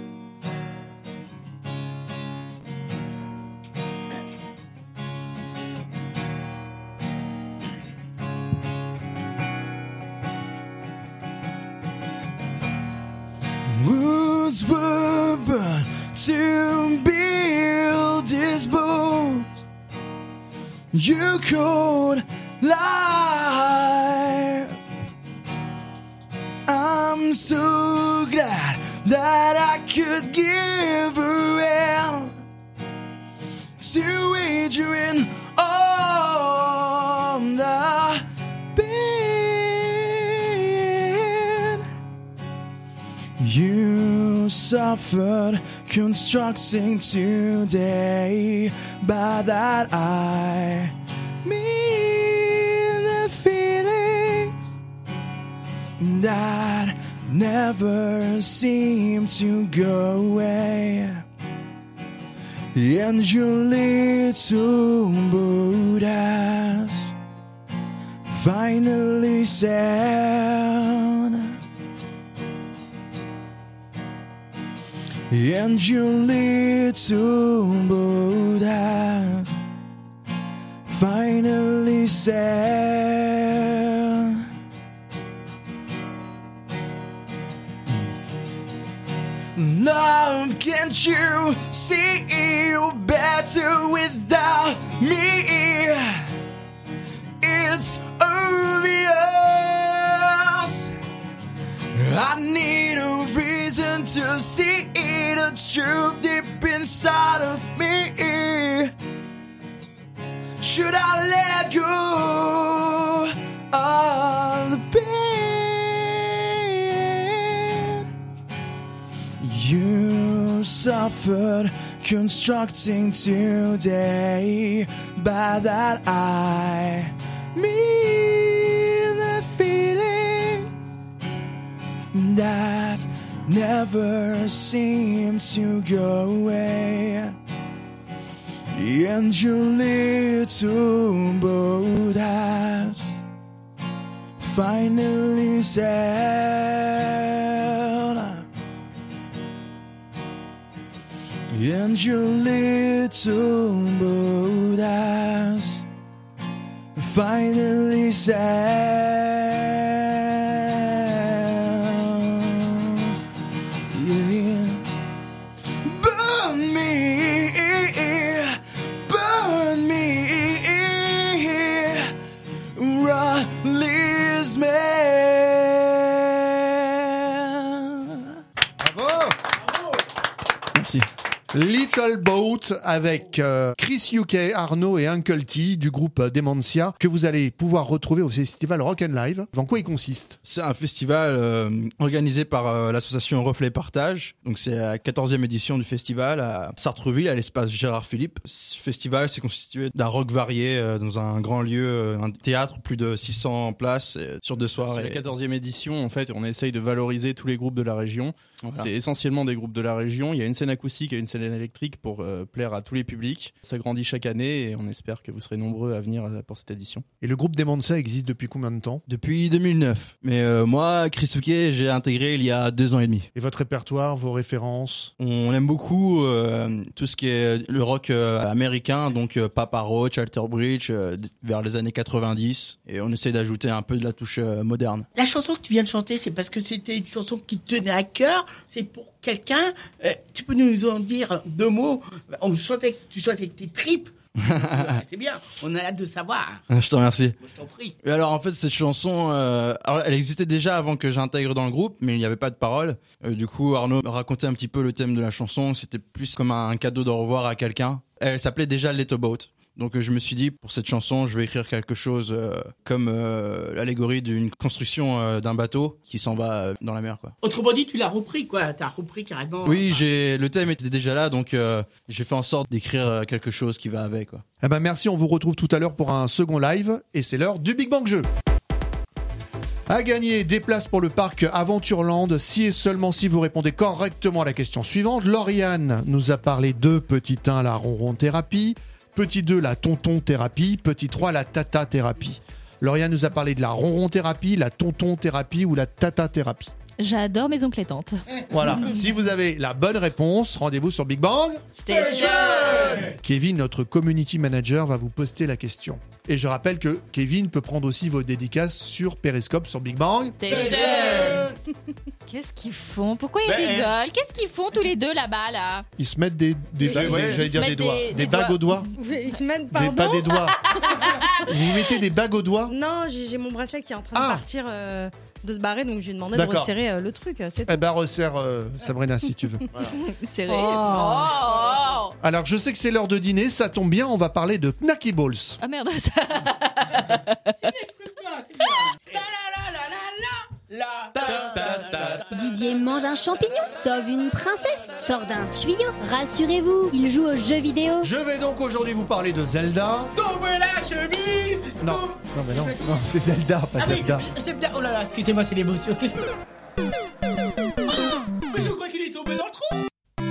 Woods were burned to build this boat. You could life. I'm so glad that I could give her hand to Adrian on the bed. You suffered constructing today, by that I mean the feelings that never seem to go away. And your little boat has finally sailed. And your little boat has finally sailed. Love, can't you see you better without me? It's obvious. I need a reason to see the truth deep inside of me. Should I let go of the pain? You suffered constructing today, by that I mean the feeling that never seem to go away. And your little boat has finally sailed. And your little boat has finally sailed. Little Boat avec Chris UK, Arnaud et Uncle T du groupe Dementia que vous allez pouvoir retrouver au festival Rock and Live. En quoi il consiste ? C'est un festival organisé par l'association Reflet Partage. Donc c'est la 14e édition du festival à Sartreville, à l'espace Gérard Philippe. Ce festival s'est constitué d'un rock varié dans un grand lieu, un théâtre, plus de 600 places sur 2 soirées. C'est la 14e édition en fait, et on essaye de valoriser tous les groupes de la région. Voilà. C'est essentiellement des groupes de la région. Il y a une scène acoustique et une scène électrique pour plaire à tous les publics. Ça grandit chaque année et on espère que vous serez nombreux à venir pour cette édition. Et le groupe Dementia existe depuis combien de temps ? Depuis 2009. Mais moi, Chris Souquet, j'ai intégré il y a 2 ans et demi. Et votre répertoire, vos références ? On aime beaucoup tout ce qui est le rock américain, donc Papa Roach, Alter Bridge, vers les années 90. Et on essaie d'ajouter un peu de la touche moderne. La chanson que tu viens de chanter, c'est parce que c'était une chanson qui te tenait à cœur. C'est pour quelqu'un. Tu peux nous en dire 2 mots. On souhaitait que tu sois avec tes tripes. C'est bien. On a hâte de savoir. Je te remercie. Moi, je t'en prie. Et alors en fait cette chanson, alors, elle existait déjà avant que j'intègre dans le groupe, mais il n'y avait pas de paroles. Du coup Arnaud racontait un petit peu le thème de la chanson. C'était plus comme un cadeau de revoir à quelqu'un. Elle s'appelait déjà Little Boat. Donc je me suis dit, pour cette chanson, je vais écrire quelque chose comme l'allégorie d'une construction d'un bateau qui s'en va dans la mer, quoi. Autrement dit, tu l'as repris, quoi. T'as repris carrément. Oui, le thème était déjà là, donc j'ai fait en sorte d'écrire quelque chose qui va avec, quoi. Eh ben merci, on vous retrouve tout à l'heure pour un second live, et c'est l'heure du Big Bang Jeu. À gagner des places pour le parc Aventureland si et seulement si vous répondez correctement à la question suivante. Lauriane nous a parlé de petit 1, la ronron thérapie. Petit 2, la tonton thérapie. Petit 3, la tata thérapie. Lauriane nous a parlé de la ronron thérapie, la tonton thérapie ou la tata thérapie. J'adore mes oncles et tantes. Voilà, si vous avez la bonne réponse, rendez-vous sur Big Bang Station. Kevin, notre community manager, va vous poster la question. Et je rappelle que Kevin peut prendre aussi vos dédicaces sur Periscope sur Big Bang Station. Qu'est-ce qu'ils font ? Pourquoi ils rigolent ? Qu'est-ce qu'ils font tous les deux là-bas, là ? Ils se mettent des bagues aux doigts. Ils se mettent, Pas pardon. des doigts. Vous mettez des bagues aux doigts ? Non, j'ai mon bracelet qui est en train de partir, de se barrer, donc je lui ai demandé de D'accord. resserrer le truc. C'est tout. Eh ben resserre Sabrina si tu veux. Serré. Oh. Alors je sais que c'est l'heure de dîner, ça tombe bien, on va parler de Knacky Balls. Ah merde, ça. Didier mange un champignon, sauve une princesse, sort d'un tuyau. Rassurez-vous, il joue aux jeux vidéo. Je vais donc aujourd'hui vous parler de Zelda. Tombe la chemise. Non, non, c'est Zelda, pas Zelda. Oui, Zelda. Oh là là, excusez-moi, c'est l'émotion. Mais je crois qu'il est tombé dans le trou.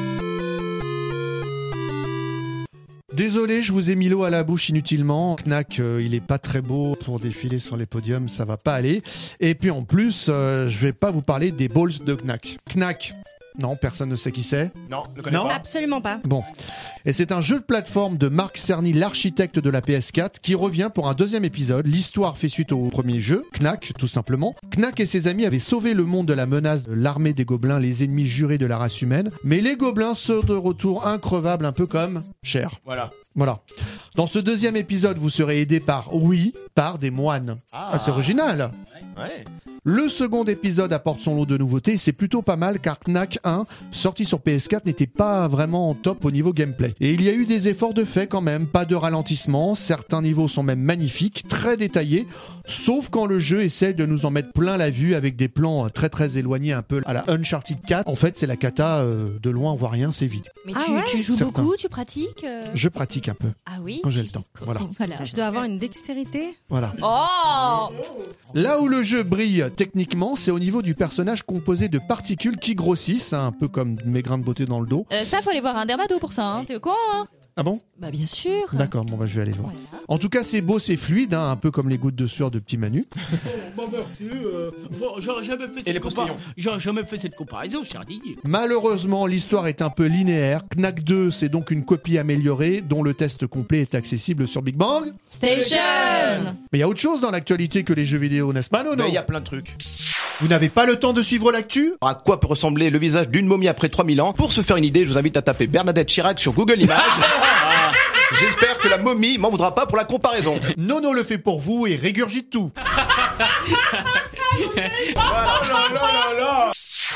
Désolé, je vous ai mis l'eau à la bouche inutilement. Knack, il est pas très beau pour défiler sur les podiums, ça va pas aller. Et puis en plus, je vais pas vous parler des balls de Knack. Knack, non, personne ne sait qui c'est. Non, je le connais pas. Absolument pas. Bon. Et c'est un jeu de plateforme de Marc Cerny, l'architecte de la PS4, qui revient pour un 2e épisode. L'histoire fait suite au premier jeu, Knack, tout simplement. Knack et ses amis avaient sauvé le monde de la menace de l'armée des gobelins, les ennemis jurés de la race humaine. Mais les gobelins sont de retour increvables, un peu comme Cher. Voilà. Dans ce 2e épisode, vous serez aidé par des moines. Ah, c'est original. Ouais. Le second épisode apporte son lot de nouveautés, c'est plutôt pas mal car Knack 1, sorti sur PS4, n'était pas vraiment top au niveau gameplay. Et il y a eu des efforts de fait quand même, pas de ralentissement, certains niveaux sont même magnifiques, très détaillés, sauf quand le jeu essaie de nous en mettre plein la vue avec des plans très très éloignés, un peu à la Uncharted 4. En fait, c'est la cata, de loin on voit rien, c'est vide. Mais tu joues Certains. beaucoup, tu pratiques Je pratique un peu. Ah oui. Quand j'ai le temps. Voilà. Tu dois avoir une dextérité. Voilà. Oh. Là où le jeu brille techniquement, c'est au niveau du personnage composé de particules qui grossissent, un peu comme mes grains de beauté dans le dos. Ça, faut aller voir un dermato pour ça, hein. T'es au courant, hein? Ah bon ? Bah bien sûr. D'accord, bon bah je vais aller voir. Voilà. En tout cas, c'est beau, c'est fluide, hein, un peu comme les gouttes de sueur de petit Manu. Bon, merci. J'aurais jamais fait cette comparaison, cher Didier. Malheureusement, l'histoire est un peu linéaire. Knack 2, c'est donc une copie améliorée dont le test complet est accessible sur Big Bang Station. Mais il y a autre chose dans l'actualité que les jeux vidéo, n'est-ce pas, Nono ? Il y a plein de trucs. Vous n'avez pas le temps de suivre l'actu ? À quoi peut ressembler le visage d'une momie après 3000 ans ? Pour se faire une idée, je vous invite à taper Bernadette Chirac sur Google Images. J'espère que la momie m'en voudra pas pour la comparaison. Nono le fait pour vous et régurgite tout.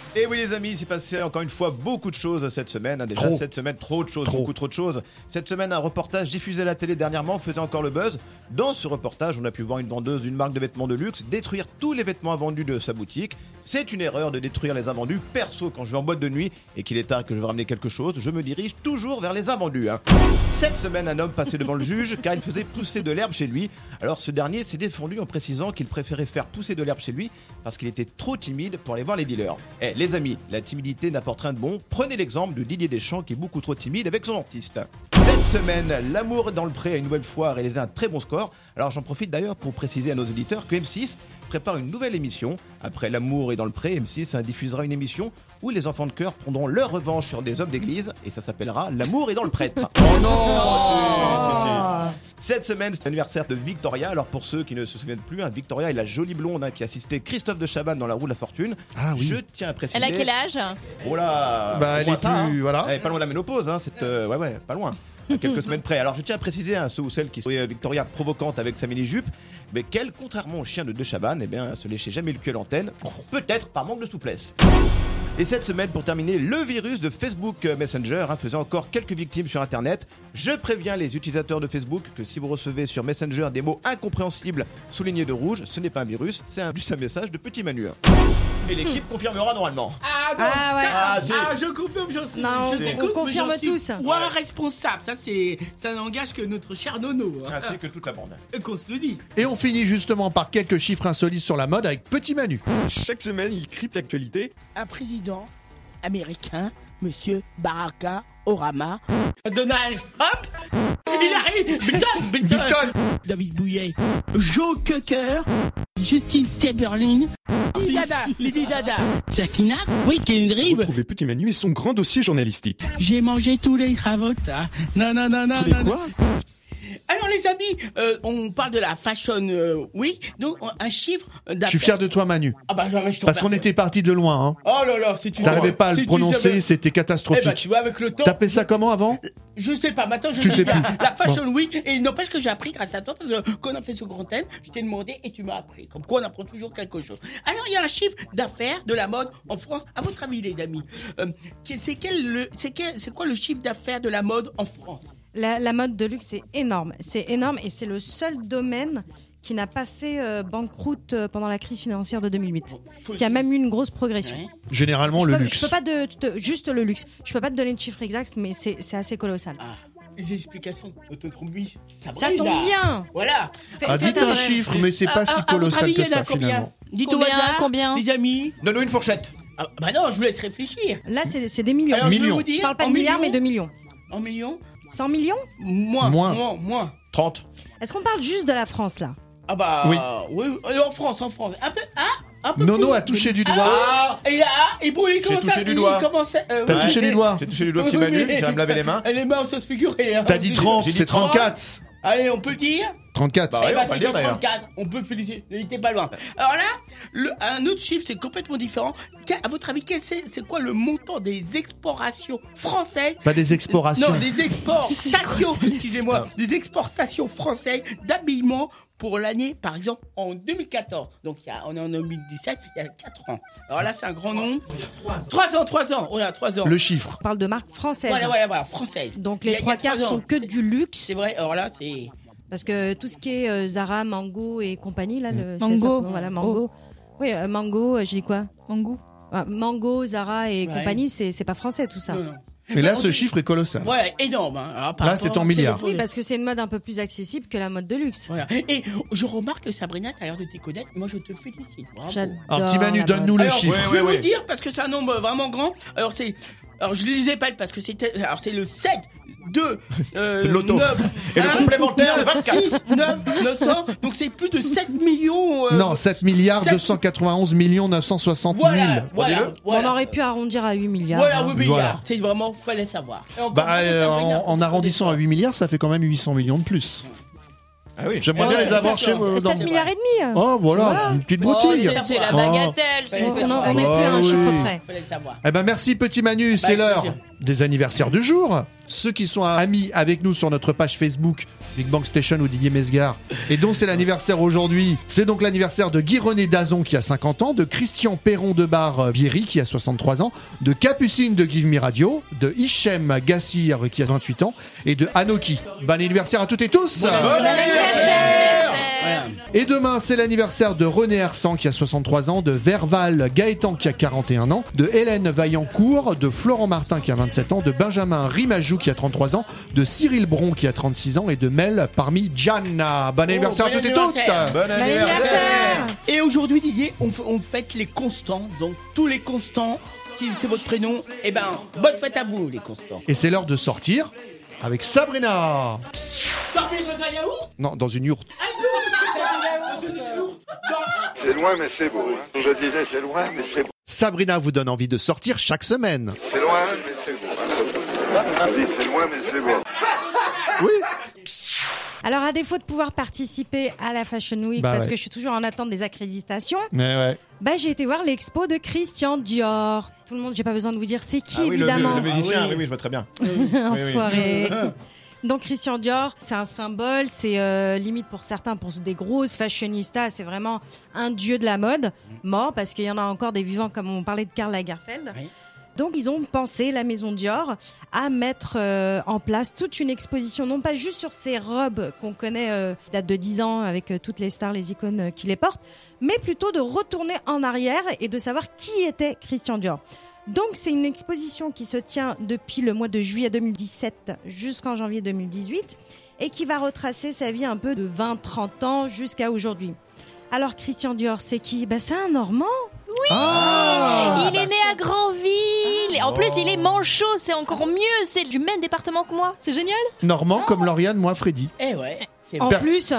Et oui les amis, il s'est passé encore une fois beaucoup de choses cette semaine. Déjà Trop. cette semaine, trop de choses, beaucoup trop de choses. Cette semaine, un reportage diffusé à la télé dernièrement faisait encore le buzz. Dans ce reportage, on a pu voir une vendeuse d'une marque de vêtements de luxe détruire tous les vêtements invendus de sa boutique. C'est une erreur de détruire les invendus. Perso, quand je vais en boîte de nuit et qu'il est tard que je veux ramener quelque chose, je me dirige toujours vers les invendus. Cette semaine, un homme passait devant le juge car il faisait pousser de l'herbe chez lui. Alors ce dernier s'est défendu en précisant qu'il préférait faire pousser de l'herbe chez lui parce qu'il était trop timide pour aller voir les dealers. Les amis, la timidité n'apporte rien de bon. Prenez l'exemple de Didier Deschamps qui est beaucoup trop timide avec son dentiste. Cette semaine, L'amour dans le pré a une nouvelle fois réalisé un très bon score. Alors j'en profite d'ailleurs pour préciser à nos éditeurs que M6 prépare une nouvelle émission. Après L'amour est dans le pré, M6 diffusera une émission où les enfants de cœur prendront leur revanche sur des hommes d'église et ça s'appellera L'amour est dans le prêtre. Oh non Cette semaine, c'est l'anniversaire de Victoria. Alors pour ceux qui ne se souviennent plus, Victoria est la jolie blonde qui assistait Christophe de Chavannes dans La Roue de la Fortune. Ah oui. Je tiens à préciser. Elle a quel âge? Oh là, Bah, elle est plus, voilà. Elle est pas loin de la ménopause, ouais, pas loin. À quelques semaines près. Alors je tiens à préciser à ceux ou celles qui trouvent Victoria provocante avec sa mini-jupe, mais qu'elle, contrairement au chien de Chavannes, se léchait jamais le cul à l'antenne, peut-être par manque de souplesse. Et cette semaine, pour terminer, le virus de Facebook Messenger faisait encore quelques victimes sur Internet. Je préviens les utilisateurs de Facebook que si vous recevez sur Messenger des mots incompréhensibles soulignés de rouge, ce n'est pas un virus, c'est juste un message de Petit Manu. Et l'équipe confirmera normalement. Ah non, Ah ouais. je confirme, j'en suis. Non, je on t'écoute, confirme mais j'en suis tous. point responsable, ça n'engage que notre cher Nono. Ainsi que toute la bande. Qu'on se le dit. Et on finit justement par quelques chiffres insolites sur la mode avec Petit Manu. Chaque semaine, il crypte l'actualité. Un président américain, Monsieur Barack Obama, Donald Trump, il arrive, Bilton, David Bouillet, Joe Cocker, Justine Timberlake, Lady Dada, Sakina, oui, Kendrick. Retrouvez Petit Manu et son grand dossier journalistique. J'ai mangé tous les Travolta. Non. Tous les quoi? Alors les amis, on parle de la Fashion Week, donc un chiffre d'affaires. Je suis fier de toi, Manu. Ah bah, je t'en Parce qu'on remercie. était parti de loin. Hein. Oh là là, c'est une... T'arrivais pas à Si le tu prononcer, savais- c'était catastrophique. Eh ben, tu vois, avec le temps... T'appelais ça comment avant? Je sais pas, maintenant je Tu sais sais plus. La Fashion Week, et il n'empêche que j'ai appris grâce à toi, parce que quand on a fait ce grand thème, je t'ai demandé et tu m'as appris. Comme quoi on apprend toujours quelque chose. Alors il y a un chiffre d'affaires de la mode en France. À votre avis, les amis, c'est quoi le chiffre d'affaires de la mode en France? La mode de luxe, c'est énorme. C'est énorme et c'est le seul domaine qui n'a pas fait banqueroute pendant la crise financière de 2008. Qui a même eu une grosse progression. Généralement, le luxe. Je peux pas juste le luxe. Je peux pas te donner de chiffre exact, mais c'est assez colossal. Les explications d'autonomie, Ça tombe bien. Voilà. Dites un chiffre, mais c'est pas si colossal que ça finalement. Dites au hasard, les amis. Donne-nous une fourchette. Bah non, je vous laisse réfléchir. Là, c'est des millions. Alors, je vais vous dire, Je parle pas de en milliards, millions. mais de millions. En millions? 100 millions? Moins. 30. Est-ce qu'on parle juste de la France, là? Ah bah Oui. en France. Un peu Nono plus. a touché du doigt. Et bon, il commence touché du doigt. T'as touché du doigt. J'ai touché du doigt, Petit Manu, j'ai me laver les mains. Les mains en sauce figurée. Hein. T'as dit 30, J'ai dit c'est 34. Allez, on peut le dire. 34. Bah ouais, Eh ben, on va le c'était dire d'ailleurs. 34. On peut féliciter. Il était pas loin. Alors là, un autre chiffre, c'est complètement différent. À votre avis, c'est quoi le montant des exportations françaises? Pas des exportations. Non, des exportations. Excusez-moi. Des exportations françaises d'habillement pour l'année, par exemple, en 2014. Donc, on est en 2017, il y a 4 ans. Alors là, c'est un grand nombre. 3 ans. Oh là, 3 ans. Le chiffre. On parle de marque française. Voilà, française. Donc Il y les a 3 quarts 3 ans. sont que du luxe. C'est vrai, alors là, c'est... Parce que tout ce qui est Zara, Mango et compagnie, là, Mango. Voilà, Mango. Oui, Mango, je dis quoi? Mango. Mango, Zara et Ouais. compagnie, c'est pas français tout ça. Non. Mais là, ce chiffre est colossal. Ouais, énorme. Hein. Alors, par Là, rapport c'est en à- milliards. Oui, parce que c'est une mode un peu plus accessible que la mode de luxe. Voilà. Et je remarque que Sabrina, t'as l'air de t'y connaître. Moi, je te félicite. Bravo. J'adore. Alors, Petit Manu, la donne-nous mode. le Alors, chiffre. je vais vous dire parce que c'est un nombre vraiment grand. Alors je ne lisais pas parce que c'était. Alors c'est le 7, 2, C'est le loto. 9, Et le complémentaire, le 24. 6, 9, 900. Donc c'est plus de 7 millions. Non, 7 milliards 7 291 960 000. Voilà. On aurait pu arrondir à 8 milliards. Voilà, hein. 8 milliards. Voilà. C'est vraiment, fallait savoir. Et encore Bah, bravo, Sabrina, en arrondissant à 8 milliards, ça fait quand même 800 millions de plus. Ah oui. J'aimerais Ouais, bien les c'est avoir ça, chez c'est moi. 7 milliards et demi. Oh, voilà, Voilà. une petite Oh, broutille. c'est la Oh. bagatelle. Fallait On savoir. n'est plus à un Ah chiffre oui. près. Fallait savoir. Eh ben merci Petit Manu, c'est avec l'heure plaisir. des anniversaires du jour. Ceux qui sont amis avec nous sur notre page Facebook, Big Bang Station ou Didier Mesgar, et dont c'est l'anniversaire aujourd'hui. C'est donc l'anniversaire de Guy-René Dazon qui a 50 ans, de Christian Perron de Bar-Bierry qui a 63 ans, de Capucine de Give Me Radio, de Hichem Gassir qui a 28 ans, et de Anoki. Bon anniversaire à toutes et tous. Bon anniversaire. Et demain, c'est l'anniversaire de René Hersan qui a 63 ans, de Verval Gaëtan qui a 41 ans, de Hélène Vaillancourt, de Florent Martin qui a 27 ans, de Benjamin Rimajou qui a 33 ans, de Cyril Bron qui a 36 ans et de Mel parmi Gianna. Bon anniversaire à toutes et toutes. Bon anniversaire. Et aujourd'hui, Didier, on fête les constants. Donc tous les constants, si c'est votre prénom, eh ben bonne fête à vous les constants. Et c'est l'heure de sortir avec Sabrina. Dormir dans un yaourt? Non, dans une yourte. C'est loin mais c'est beau. Hein. Je disais c'est loin mais c'est beau. Sabrina vous donne envie de sortir chaque semaine. C'est loin mais c'est beau. Vas-y, c'est loin mais c'est beau. Oui. Alors, à défaut de pouvoir participer à la Fashion Week, parce que je suis toujours en attente des accréditations, j'ai été voir l'expo de Christian Dior. Tout le monde, j'ai pas besoin de vous dire c'est qui, évidemment. Le musicien, oui, je vois très bien. Enfoiré. Donc Christian Dior, c'est un symbole, c'est limite pour certains, pour des grosses fashionistas, c'est vraiment un dieu de la mode, mort, parce qu'il y en a encore des vivants, comme on parlait de Karl Lagerfeld. Oui. Donc ils ont pensé, la maison Dior, à mettre en place toute une exposition, non pas juste sur ces robes qu'on connaît, qui datent de 10 ans, avec toutes les stars, les icônes qui les portent, mais plutôt de retourner en arrière et de savoir qui était Christian Dior. Donc c'est une exposition qui se tient depuis le mois de juillet 2017 jusqu'en janvier 2018 et qui va retracer sa vie un peu de 20-30 ans jusqu'à aujourd'hui. Alors Christian Dior, c'est qui ? C'est un Normand. Oui, il est né à Granville. En plus, il est manchot, c'est encore mieux. C'est du même département que moi. C'est génial. Normand comme Lauriane, moi Freddy. Eh ouais. En plus.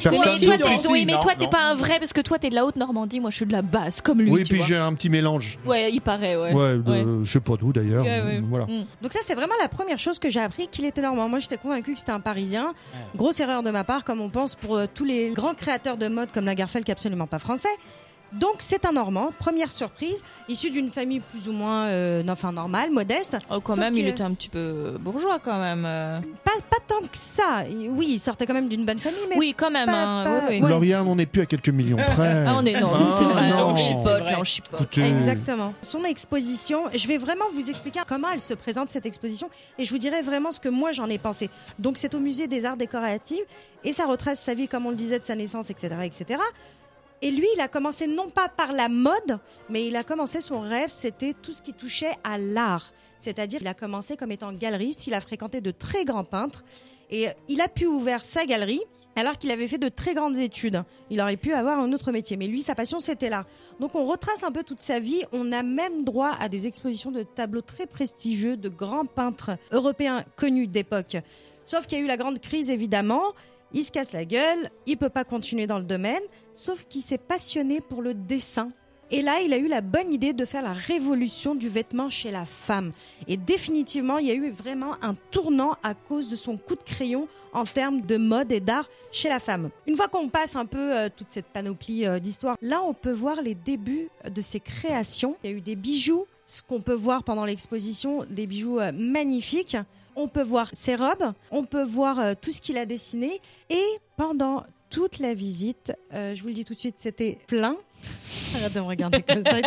Mais toi, t'es pas un vrai, parce que toi, t'es de la Haute-Normandie, moi, je suis de la basse, comme lui. Oui, puis j'ai un petit mélange. Ouais, il paraît, je sais pas d'où d'ailleurs. Voilà. Donc ça, c'est vraiment la première chose que j'ai appris, qu'il était normand. Moi, j'étais convaincue que c'était un Parisien. Grosse erreur de ma part, comme on pense pour tous les grands créateurs de mode comme Lagerfeld, qui est absolument pas français. Donc c'est un Normand, première surprise, issu d'une famille plus ou moins normale, modeste. Oh, quand même, il était un petit peu bourgeois quand même. Pas tant que ça. Oui, il sortait quand même d'une bonne famille, mais oui, quand même. Lauriane, on n'est plus à quelques millions près. C'est vrai. On chipote. Écoutez... Exactement. Son exposition, je vais vraiment vous expliquer comment elle se présente, cette exposition, et je vous dirai vraiment ce que moi j'en ai pensé. Donc c'est au musée des Arts Décoratifs et ça retrace sa vie, comme on le disait, de sa naissance, etc., etc. Et lui, il a commencé non pas par la mode, mais il a commencé, son rêve, c'était tout ce qui touchait à l'art. C'est-à-dire, il a commencé comme étant galeriste, il a fréquenté de très grands peintres et il a pu ouvrir sa galerie alors qu'il avait fait de très grandes études. Il aurait pu avoir un autre métier, mais lui, sa passion, c'était là. Donc on retrace un peu toute sa vie, on a même droit à des expositions de tableaux très prestigieux de grands peintres européens connus d'époque. Sauf qu'il y a eu la grande crise, évidemment. Il se casse la gueule, il peut pas continuer dans le domaine, sauf qu'il s'est passionné pour le dessin. Et là, il a eu la bonne idée de faire la révolution du vêtement chez la femme. Et définitivement, il y a eu vraiment un tournant à cause de son coup de crayon en termes de mode et d'art chez la femme. Une fois qu'on passe un peu toute cette panoplie d'histoires, là, on peut voir les débuts de ses créations. Il y a eu des bijoux, ce qu'on peut voir pendant l'exposition, des bijoux magnifiques. On peut voir ses robes, on peut voir tout ce qu'il a dessiné. Et pendant toute la visite, je vous le dis tout de suite, c'était plein. Arrête de me regarder comme ça.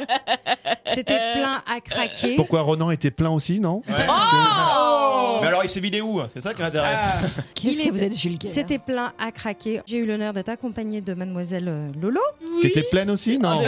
C'était plein à craquer. Pourquoi Ronan était plein aussi, non? Mais alors il s'est vidé où? C'est ça qui m'intéresse. Qu'est-ce que vous êtes vulgaire? C'était plein à craquer. J'ai eu l'honneur d'être accompagnée de mademoiselle Lolo. Qui était pleine aussi, non?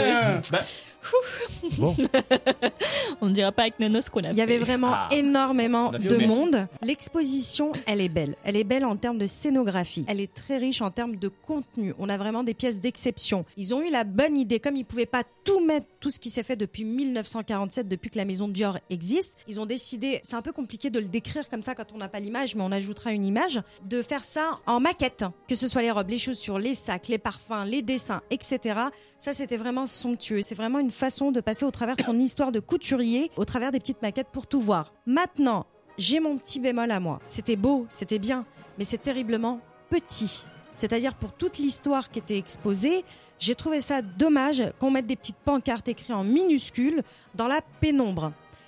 Bon. On ne dira pas avec Nono ce qu'on a fait. Il y avait vraiment énormément de monde. L'exposition, elle est belle. Elle est belle en termes de scénographie. Elle est très riche en termes de contenu. On a vraiment des pièces d'exception. Ils ont eu la bonne idée, comme ils ne pouvaient pas tout mettre, tout ce qui s'est fait depuis 1947, depuis que la maison Dior existe. Ils ont décidé, c'est un peu compliqué de le décrire comme ça quand on n'a pas l'image, mais on ajoutera une image, de faire ça en maquette. Que ce soit les robes, les chaussures, les sacs, les parfums, les dessins, etc. Ça, c'était vraiment somptueux. C'est vraiment une façon de passer au travers de son histoire de couturier, au travers des petites maquettes pour tout voir. Maintenant, j'ai mon petit bémol à moi. C'était beau, c'était bien, mais c'est terriblement petit. C'est-à-dire pour toute l'histoire qui était exposée, j'ai trouvé ça dommage qu'on mette des petites pancartes écrites en minuscules dans la pénombre.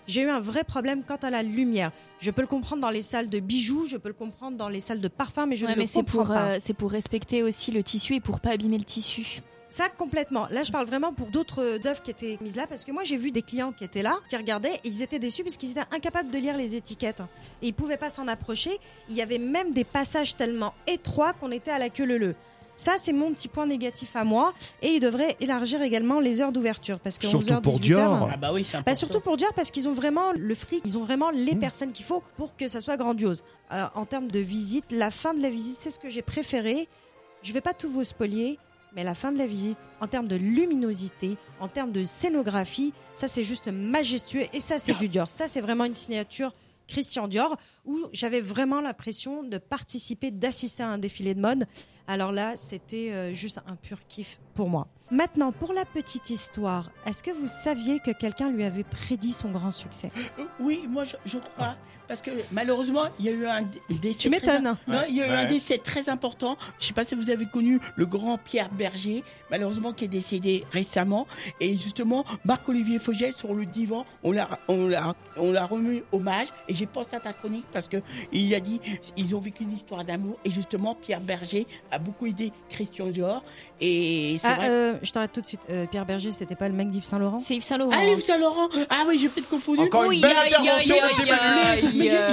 J'ai eu un vrai problème quant à la lumière. Je peux le comprendre dans les salles de bijoux, je peux le comprendre dans les salles de parfum, mais je ne le comprends pas. C'est pour respecter aussi le tissu et pour pas abîmer le tissu. Ça, complètement. Là, je parle vraiment pour d'autres œuvres qui étaient mises là, parce que moi, j'ai vu des clients qui étaient là, qui regardaient, et ils étaient déçus parce qu'ils étaient incapables de lire les étiquettes. Et ils pouvaient pas s'en approcher. Il y avait même des passages tellement étroits qu'on était à la queue leu-leu. Ça, c'est mon petit point négatif à moi. Et ils devraient élargir également les heures d'ouverture. Parce que surtout 11h, pour 18h, Dior. Ah bah oui, c'est important. surtout pour Dior, parce qu'ils ont vraiment le fric, ils ont vraiment les personnes qu'il faut pour que ça soit grandiose. En termes de visite, la fin de la visite, c'est ce que j'ai préféré. Je vais pas tout vous spolier, mais la fin de la visite, en termes de luminosité, en termes de scénographie, ça c'est juste majestueux. Et ça, c'est du Dior. Ça, c'est vraiment une signature Christian Dior, où j'avais vraiment l'impression de participer, d'assister à un défilé de mode. Alors là, c'était juste un pur kiff pour moi. Maintenant, pour la petite histoire, est-ce que vous saviez que quelqu'un lui avait prédit son grand succès ? Oui, moi je crois. Parce que malheureusement, il y a eu un décès. Tu m'étonnes. Non, il y a eu un décès très important. Je ne sais pas si vous avez connu le grand Pierre Berger, malheureusement qui est décédé récemment. Et justement, Marc-Olivier Fogel, sur le divan, on l'a remis hommage. Et j'ai pensé à ta chronique parce que il a dit ils ont vécu une histoire d'amour. Et justement, Pierre Berger a beaucoup aidé Christian Dior. Et c'est vrai. Je t'arrête tout de suite. Pierre Berger, c'était pas le mec d'Yves Saint Laurent ? C'est Yves Saint Laurent. Ah, Yves Saint Laurent. Ah oui, j'ai peut-être confondu. Encore une belle intervention de Manu.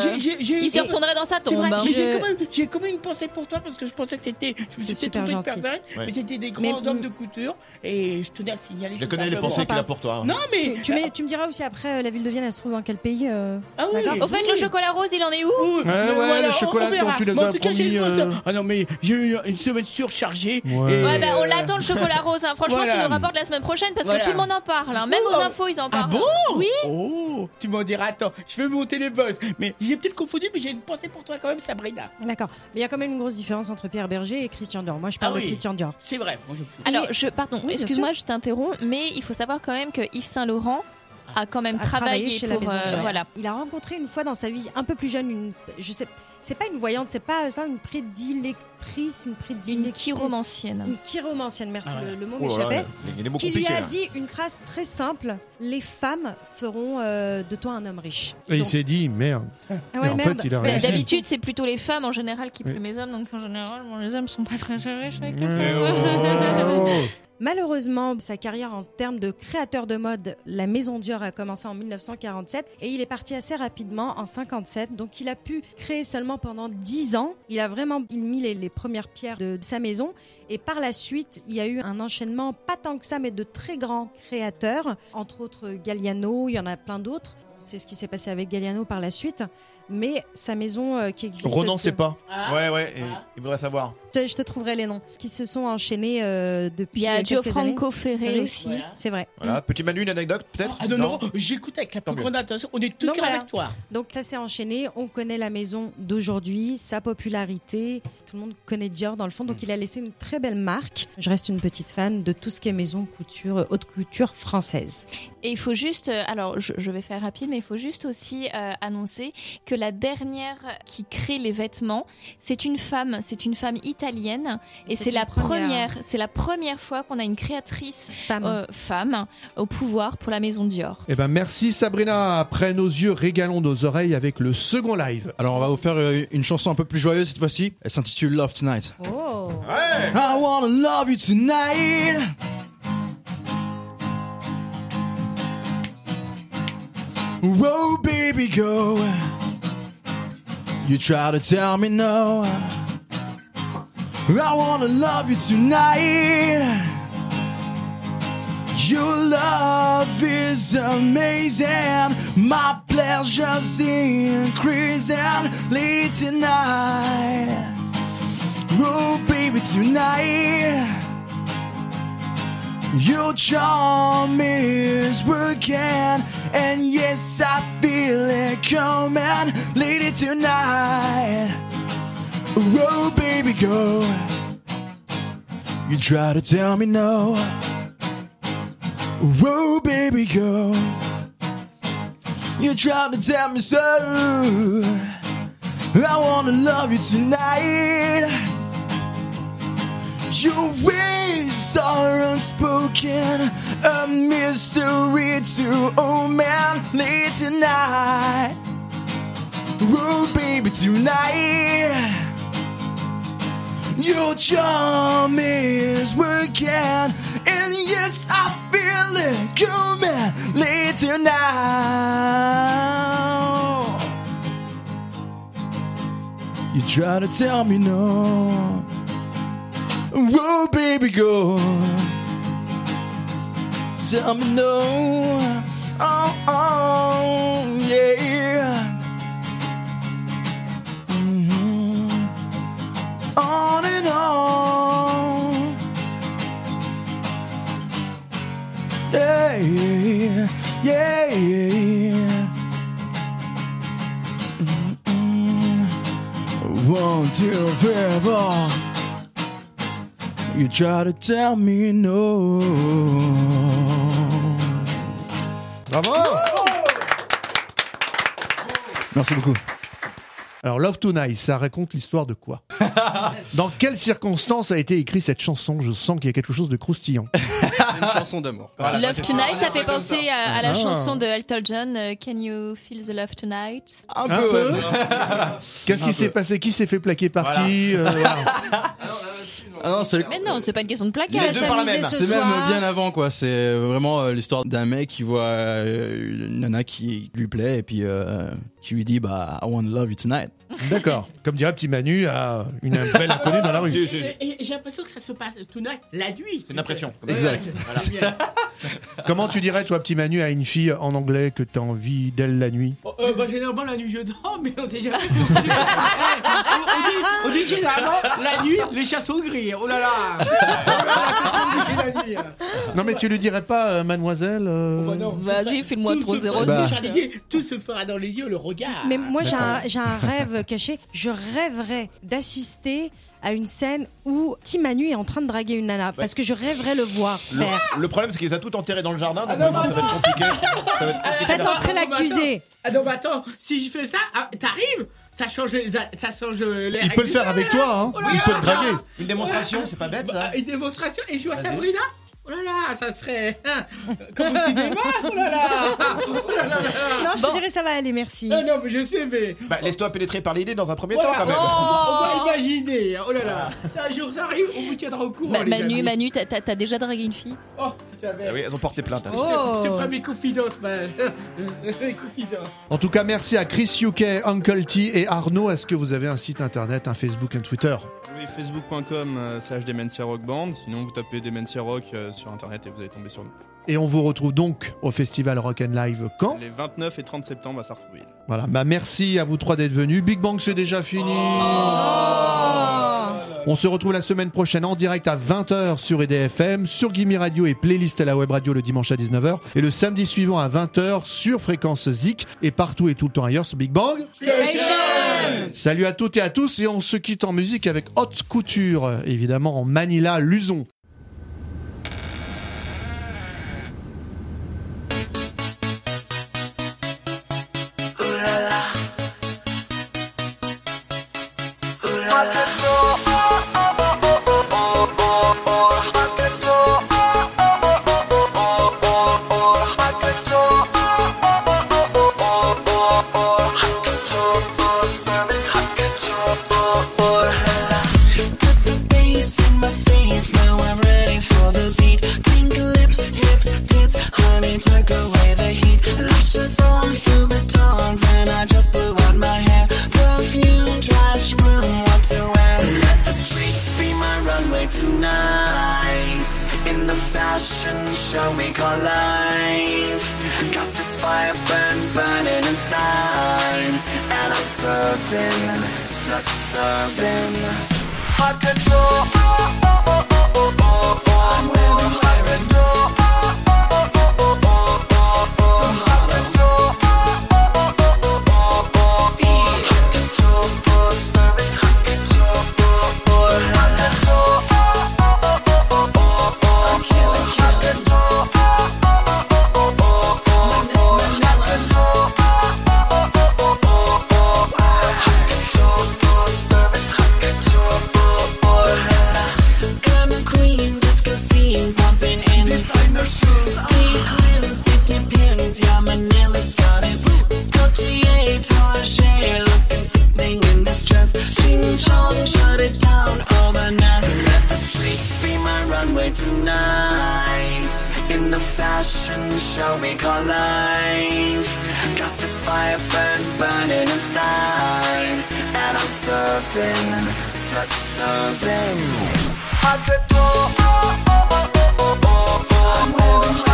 Il s'y retournerait dans sa C'est vrai, tombe. hein. mais j'ai quand même une pensée pour toi parce que je pensais que c'était super tout gentil. personne, mais c'était des grands hommes de couture et je tenais à le signaler. Je connais les pensées qu'il a pour toi. Non mais tu me diras aussi après, la ville de Vienne, elle se trouve dans quel pays Ah oui. Au fait, le chocolat rose, il en est où Ouais, le chocolat dont tu les as promis. Ah non mais j'ai eu une semaine surchargée. Ouais, bah on l'attend le chocolat rose. hein. Franchement, Voilà. tu nous rapportes la semaine prochaine parce Voilà. que tout le monde en parle. hein. Même aux infos, ils en Ah parlent. bon Oui. Oh, tu m'en diras. Attends, je vais monter les buzz. Mais j'ai peut-être confondu, mais j'ai une pensée pour toi quand même, Sabrina. D'accord. Mais il y a quand même une grosse différence entre Pierre Berger et Christian Dior. Moi, je parle de Christian Dior. C'est vrai. Moi, Alors, pardon, Oui, bien excuse-moi, je t'interromps, mais il faut savoir quand même que Yves Saint Laurent a quand même travaillé chez pour la maison Dior. voilà. Il a rencontré une fois dans sa vie, un peu plus jeune, c'est pas une voyante, c'est pas ça, une prédilectrice, une chiromancienne. Une chiromancienne, merci, Ah ouais. le mot Oh là m'échappait. là, il y a des mots Qui lui compliqués, a là. dit une phrase très simple: les femmes feront de toi un homme riche. Et il Donc- s'est dit merde. Ah Et ouais, en merde. fait, il a Mais réussi. d'habitude, c'est plutôt les femmes en général qui Oui. plument les hommes, donc en général, les hommes sont pas très riches avec Malheureusement, sa carrière en termes de créateur de mode, la Maison Dior a commencé en 1947 et il est parti assez rapidement en 57. Donc il a pu créer seulement pendant 10 ans. Il a vraiment mis les premières pierres de sa maison. Et par la suite, il y a eu un enchaînement, pas tant que ça, mais de très grands créateurs. Entre autres Galliano, il y en a plein d'autres. C'est ce qui s'est passé avec Galliano par la suite. Mais sa maison qui existe... Ronan sait pas. Ouais, et il voudrait savoir. Je te trouverai les noms. Qui se sont enchaînés depuis Il y a quelques années. Gianfranco Ferré Oui, aussi. voilà. C'est vrai. Voilà, petit Manu, une anecdote peut-être Ah non, j'écoute avec la plus grande attention. On est tout Donc cœur voilà. avec toi. Donc ça s'est enchaîné, on connaît la maison d'aujourd'hui, sa popularité, tout le monde connaît Dior dans le fond, donc il a laissé une très belle marque. Je reste une petite fan de tout ce qui est maison couture, haute couture française. Et il faut juste, alors je vais faire rapide, mais il faut juste aussi annoncer que la dernière qui crée les vêtements, c'est une femme italienne, et c'est la première fois qu'on a une créatrice femme au pouvoir pour la maison Dior. Eh ben merci Sabrina. Après nos yeux, régalons nos oreilles avec le second live. Alors on va vous faire une chanson un peu plus joyeuse cette fois-ci. Elle s'intitule Love Tonight. Oh. I wanna love you tonight. Whoa, baby, go. You try to tell me no. I wanna love you tonight. Your love is amazing. My pleasure's increasing. Late tonight. Oh, baby, tonight. Your charm is working, and yes, I feel it coming. Lady tonight, oh baby, go. You try to tell me no. Oh baby, go. You try to tell me so. I wanna love you tonight. Your ways are unspoken, a mystery to all men late tonight. Oh baby, tonight your charm is working, and yes, I feel it coming late tonight. You try to tell me no. Oh, baby, go. Tell me no. Oh, oh, yeah. Mm-hmm. On and on. Yeah, yeah, yeah. Mm-mm. 1, 2, 3, 4. You try to tell me no. Bravo! Merci beaucoup. Alors, Love Tonight, ça raconte l'histoire de quoi? Dans quelles circonstances a été écrite cette chanson? Je sens qu'il y a quelque chose de croustillant. Une chanson d'amour. Love Tonight, ça fait penser à la Ah. chanson de Elton John, Can You Feel the Love Tonight? Un peu. Qu'est-ce qui s'est passé? Qui s'est fait plaquer par qui? Voilà. Ah non, c'est Mais non, c'est pas une question de plaquage. s'amuser ce C'est soir. même bien avant, quoi. C'est vraiment l'histoire d'un mec qui voit une nana qui lui plaît et puis qui lui dit bah I want to love you tonight. D'accord. Comme dirait Petit Manu à une belle inconnue dans la rue. Et j'ai l'impression que ça se passe tonight, la nuit. C'est une impression. Exact. Voilà. Comment tu dirais, toi, Petit Manu, à une fille en anglais que t'as envie d'elle la nuit? Bah, généralement, la nuit, je dors, mais on sait jamais. on dit généralement, la nuit, les chassons gris. Oh là là. La chasse au gris, la nuit. Non, mais tu lui dirais pas, mademoiselle Bah non. Vas-y, file-moi Tout trop se 06. fera- Charlie dit, tout se fera dans les yeux, le regard. Mais moi, j'ai D'accord. un rêve caché. Je rêverais d'assister à une scène où Tim Manu est en train de draguer une nana. Parce que je rêverais le voir faire. Le problème, c'est qu'il les a toutes enterrées dans le jardin, donc non, ça va être compliqué. Ça va être compliqué. Faites entrer l'accusé. Ah non, mais attends, si je fais ça, t'arrives, ça change l'air. Il peut le faire avec toi, hein. Oh là Il là. peut te draguer. Une démonstration, c'est pas bête, ça. Une démonstration, et je vois Sabrina. Oh là là, ça serait comme au cinéma. Oh là là. Oh là là. Non, je te dirais ça va aller, merci. Non, non, mais je sais, mais. Bah, laisse-toi pénétrer par l'idée dans un premier Voilà, temps, quand même. on va imaginer. Oh là là. Si un jour ça arrive, on vous tiendra au courant. les amis. Manu, t'as déjà dragué une fille? Oh, ça va. Ah oui, elles ont porté plainte. hein. Je te ferai mes confidences, mes confidences. En tout cas, merci à Chris UK, Uncle T et Arnaud. Est-ce que vous avez un site internet, un Facebook, un Twitter? Oui, facebook.com/Dementia Rock Band. Sinon, vous tapez Dementia Rock sur internet et vous allez tomber sur nous. Et on vous retrouve donc au Festival Rock and Live quand? Les 29 et 30 septembre à Sartrouville. Voilà, bah merci à vous trois d'être venus. Big Bang, c'est déjà fini. On se retrouve la semaine prochaine en direct à 20h sur EDFM, sur Gimme Radio et playlist à la web radio le dimanche à 19h. Et le samedi suivant à 20h sur Fréquence Zik et partout et tout le temps ailleurs sur Big Bang Station. Salut à toutes et à tous et on se quitte en musique avec Haute Couture, évidemment en Manila Luzon. Take away the heat, lashes on through batons, and I just blew out my hair. Perfume, trash room, what to wear? Let the streets be my runway tonight. In the fashion show we call life. Got this fire burning inside, and I'm serving, serving. Hot couture, I'm wearing hot couture. fashion show we call life. Got this fire burning inside, and I'm serving, serving. I could do